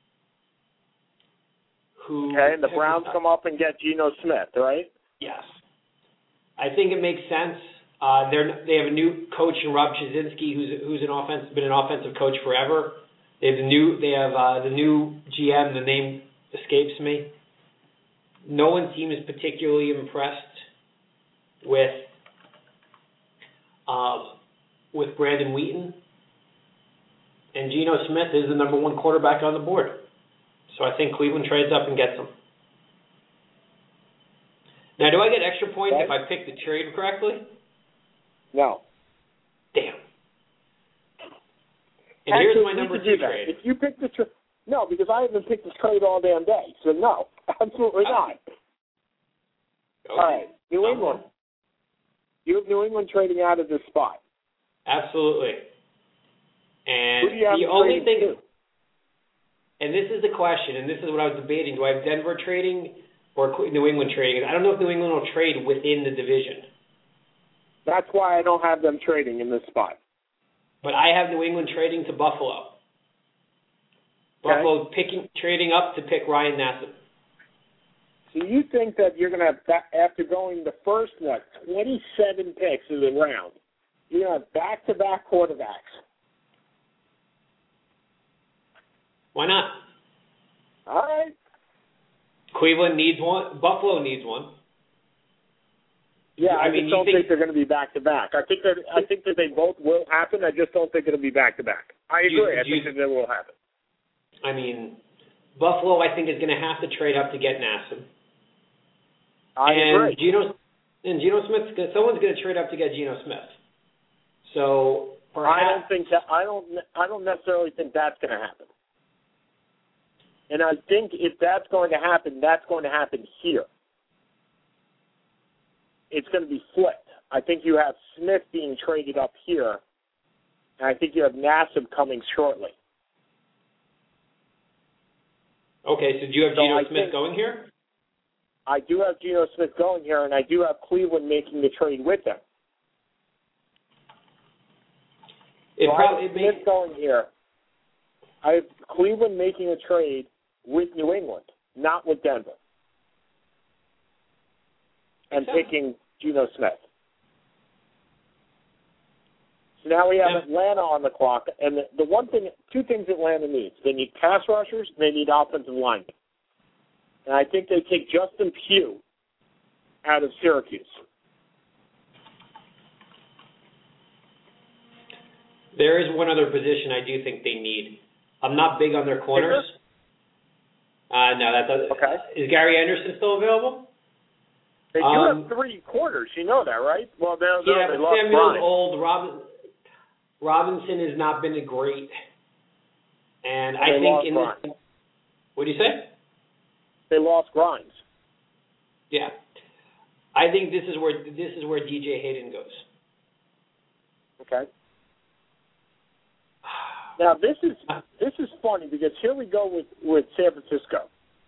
Okay, and the Browns come up and get Geno Smith, right? Yes. I think it makes sense. They have a new coach in Rob Chizzinski, who's been an offensive coach forever. They have the new GM. The name escapes me. No one seems particularly impressed with Brandon Wheaton, and Geno Smith is the number one quarterback on the board. So I think Cleveland trades up and gets him. Now, do I get extra points if I pick the trade correctly? No. Damn. And Actually, here's my number 2 trade. If you pick the trade, no, because I haven't picked this trade all damn day. So no, absolutely not. Okay. All right, New England. You have New England trading out of this spot. Absolutely. And Who do you have the only thing, to? and this is the question, and this is what I was debating: do I have Denver trading or New England trading? I don't know if New England will trade within the division. That's why I don't have them trading in this spot. But I have New England trading to Buffalo. Okay. Buffalo trading up to pick Ryan Nassib. So you think that you're going to have, after going the first, 27 picks in the round, you're going to have back-to-back quarterbacks? Why not? All right. Cleveland needs one. Buffalo needs one. Yeah, I just don't think they're going to be back-to-back. I think that they both will happen. I just don't think it'll be back-to-back. I agree. I think that they will happen. I mean, Buffalo, I think, is going to have to trade up to get Nassib. I agree. Geno Smith, someone's going to trade up to get Geno Smith. So perhaps I don't necessarily think that's going to happen. And I think if that's going to happen here. It's going to be flipped. I think you have Smith being traded up here, and I think you have Nassib coming shortly. Okay, so do you have Geno Smith going here? I do have Geno Smith going here, and I do have Cleveland making the trade with them. Smith going here. I have Cleveland making a trade with New England, not with Denver, and picking Geno Smith. So now we have Atlanta on the clock, and two things Atlanta needs. They need pass rushers, and they need offensive linemen. And I think they take Justin Pugh out of Syracuse. There is one other position I do think they need. I'm not big on their corners. No, that doesn't. Okay. Is Gary Anderson still available? They do have 3 corners. You know that, right? Well, they lost Samuel's old. Robinson has not been great. And I think in this. What do you say? They lost Grimes. Yeah, I think this is where DJ Hayden goes. Okay. Now this is funny because here we go with San Francisco.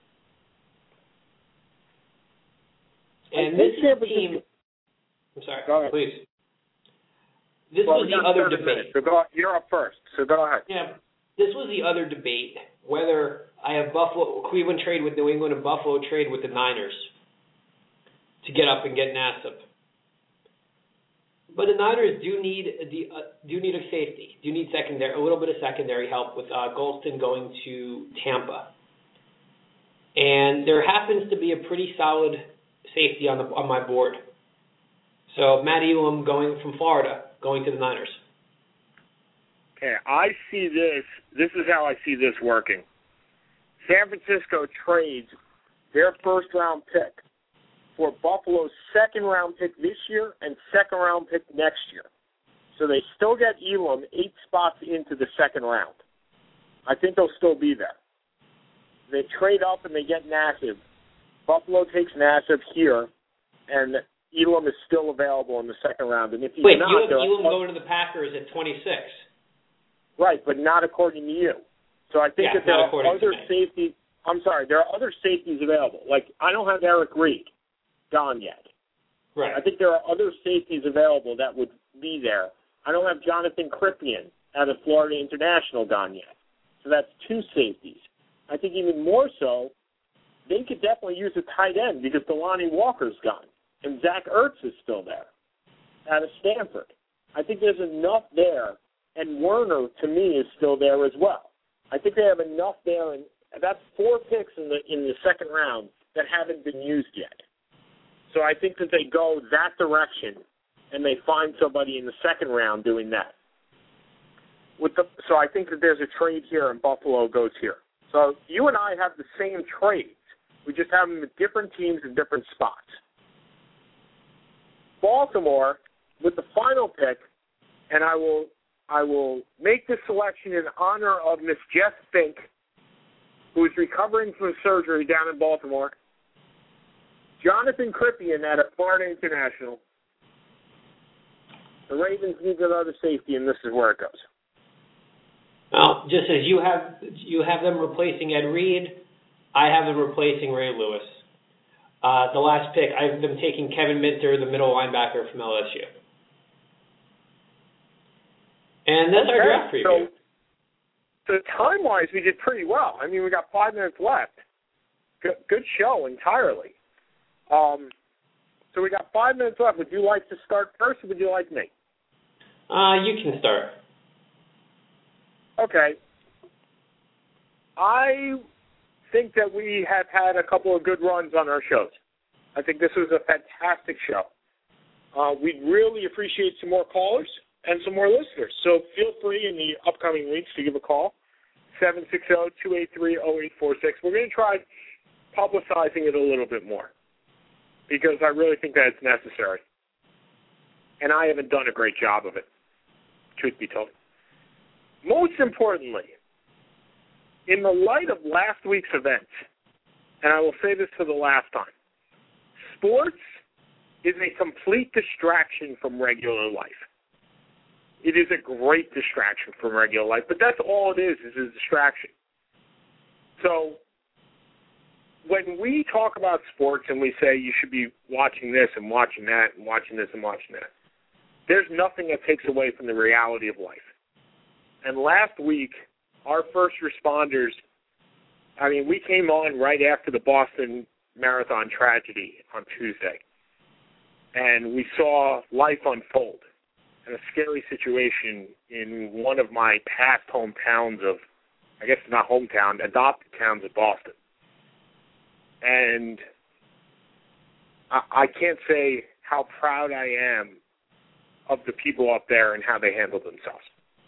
And this team. I'm sorry. Go ahead. Please. This was the other debate. So you're up first. So go ahead. Yeah. This was the other debate, whether I have Cleveland trade with New England and Buffalo trade with the Niners to get up and get Nassib. But the Niners do need a safety, do need a little bit of secondary help with Golston going to Tampa. And there happens to be a pretty solid safety on my board. So Matt Elam going from Florida, going to the Niners. Okay, I see this. This is how I see this working. San Francisco trades their first-round pick for Buffalo's second-round pick this year and second-round pick next year. So they still get Elam 8 spots into the second round. I think they'll still be there. They trade up and they get Nassib. Buffalo takes Nassib here, and Elam is still available in the second round. And if he's not, you have Elam going to the Packers at 26. Right, but not according to you. So I think that there are other safeties. I'm sorry, there are other safeties available. Like, I don't have Eric Reed gone yet. Right. I think there are other safeties available that would be there. I don't have Jonathan Kripien out of Florida International gone yet. So that's 2 safeties. I think even more so, they could definitely use a tight end because Delanie Walker's gone. And Zach Ertz is still there out of Stanford. I think there's enough there. And Werner, to me, is still there as well. I think they have enough there, and that's 4 picks in the second round that haven't been used yet. So I think that they go that direction, and they find somebody in the second round doing that. So I think that there's a trade here, and Buffalo goes here. So So you and I have the same trades. We just have them with different teams in different spots. Baltimore, with the final pick, and I will make this selection in honor of Miss Jess Fink, who is recovering from surgery down in Baltimore. Jonathan Kripien out of Florida International. The Ravens need another safety, and this is where it goes. Well, just as you have them replacing Ed Reed, I have them replacing Ray Lewis. The last pick, I have them taking Kevin Minter, the middle linebacker from LSU. And that's our draft preview. So time-wise, we did pretty well. I mean, we got 5 minutes left. Good show entirely. So we got 5 minutes left. Would you like to start first, or would you like me? You can start. Okay. I think that we have had a couple of good runs on our shows. I think this was a fantastic show. We'd really appreciate some more callers and some more listeners. So feel free in the upcoming weeks to give a call, 760-283-0846. We're going to try publicizing it a little bit more because I really think that it's necessary. And I haven't done a great job of it, truth be told. Most importantly, in the light of last week's events, and I will say this for the last time, sports is a complete distraction from regular life. It is a great distraction from regular life, but that's all it is a distraction. So when we talk about sports and we say you should be watching this and watching that and watching this and watching that, there's nothing that takes away from the reality of life. And last week, our first responders, I mean, we came on right after the Boston Marathon tragedy on Tuesday, and we saw life unfold in a scary situation in one of my past hometowns of, I guess not hometown, adopted towns of Boston. And I can't say how proud I am of the people up there and how they handled themselves.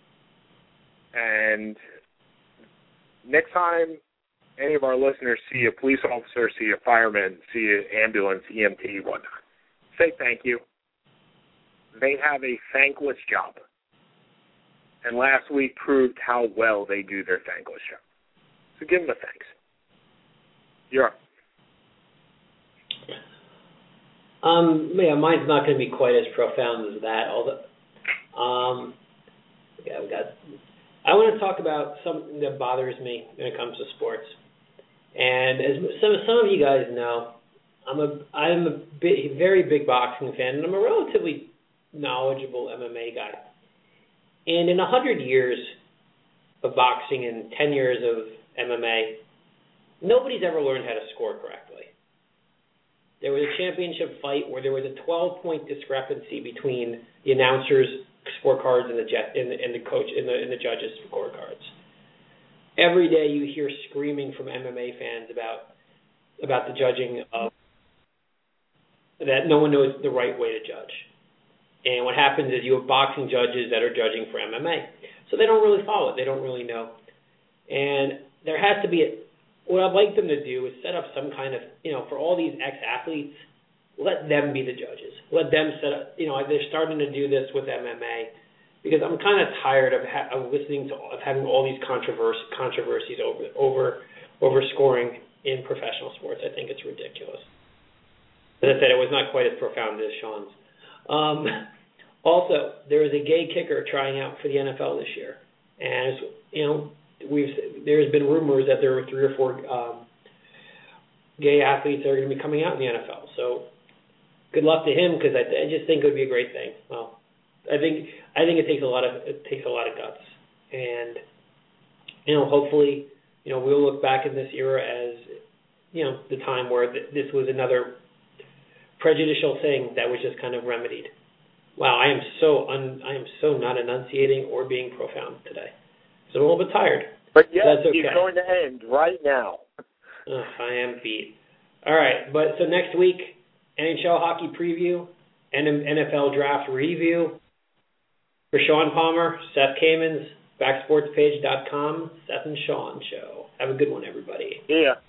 And next time any of our listeners see a police officer, see a fireman, see an ambulance, EMT, whatnot, say thank you. They have a thankless job. And last week proved how well they do their thankless job. So give them a thanks. You're up. Yeah, mine's not going to be quite as profound as that. Although, I want to talk about something that bothers me when it comes to sports. And as some of you guys know, I'm a very big boxing fan, and I'm a relatively knowledgeable MMA guy. And in 100 years of boxing and 10 years of MMA, nobody's ever learned how to score correctly. There was a championship fight where there was a 12-point discrepancy between the announcers' scorecards and the coach and the judges' scorecards. Every day you hear screaming from MMA fans about the judging of that no one knows the right way to judge. And what happens is you have boxing judges that are judging for MMA. So they don't really follow it. They don't really know. And there has to be what I'd like them to do is set up some kind of, for all these ex-athletes, let them be the judges. Let them set up, they're starting to do this with MMA because I'm kind of tired of listening of having all these controversies over scoring in professional sports. I think it's ridiculous. As I said, it was not quite as profound as Sean's. Also, there is a gay kicker trying out for the NFL this year. And, there's been rumors that there were 3 or 4 gay athletes that are going to be coming out in the NFL. So good luck to him because I just think it would be a great thing. Well, I think it takes a lot of guts. And, hopefully, we'll look back in this era as, the time where this was another prejudicial thing that was just kind of remedied. Wow, I am so not enunciating or being profound today. So I'm a little bit tired. But yes, that's okay. It's going to end right now. I am beat. All right, but so next week, NHL hockey preview, NFL draft review. For Sean Palmer, Seth Kamens, BackSportsPage.com, Seth and Sean Show. Have a good one, everybody. Yeah.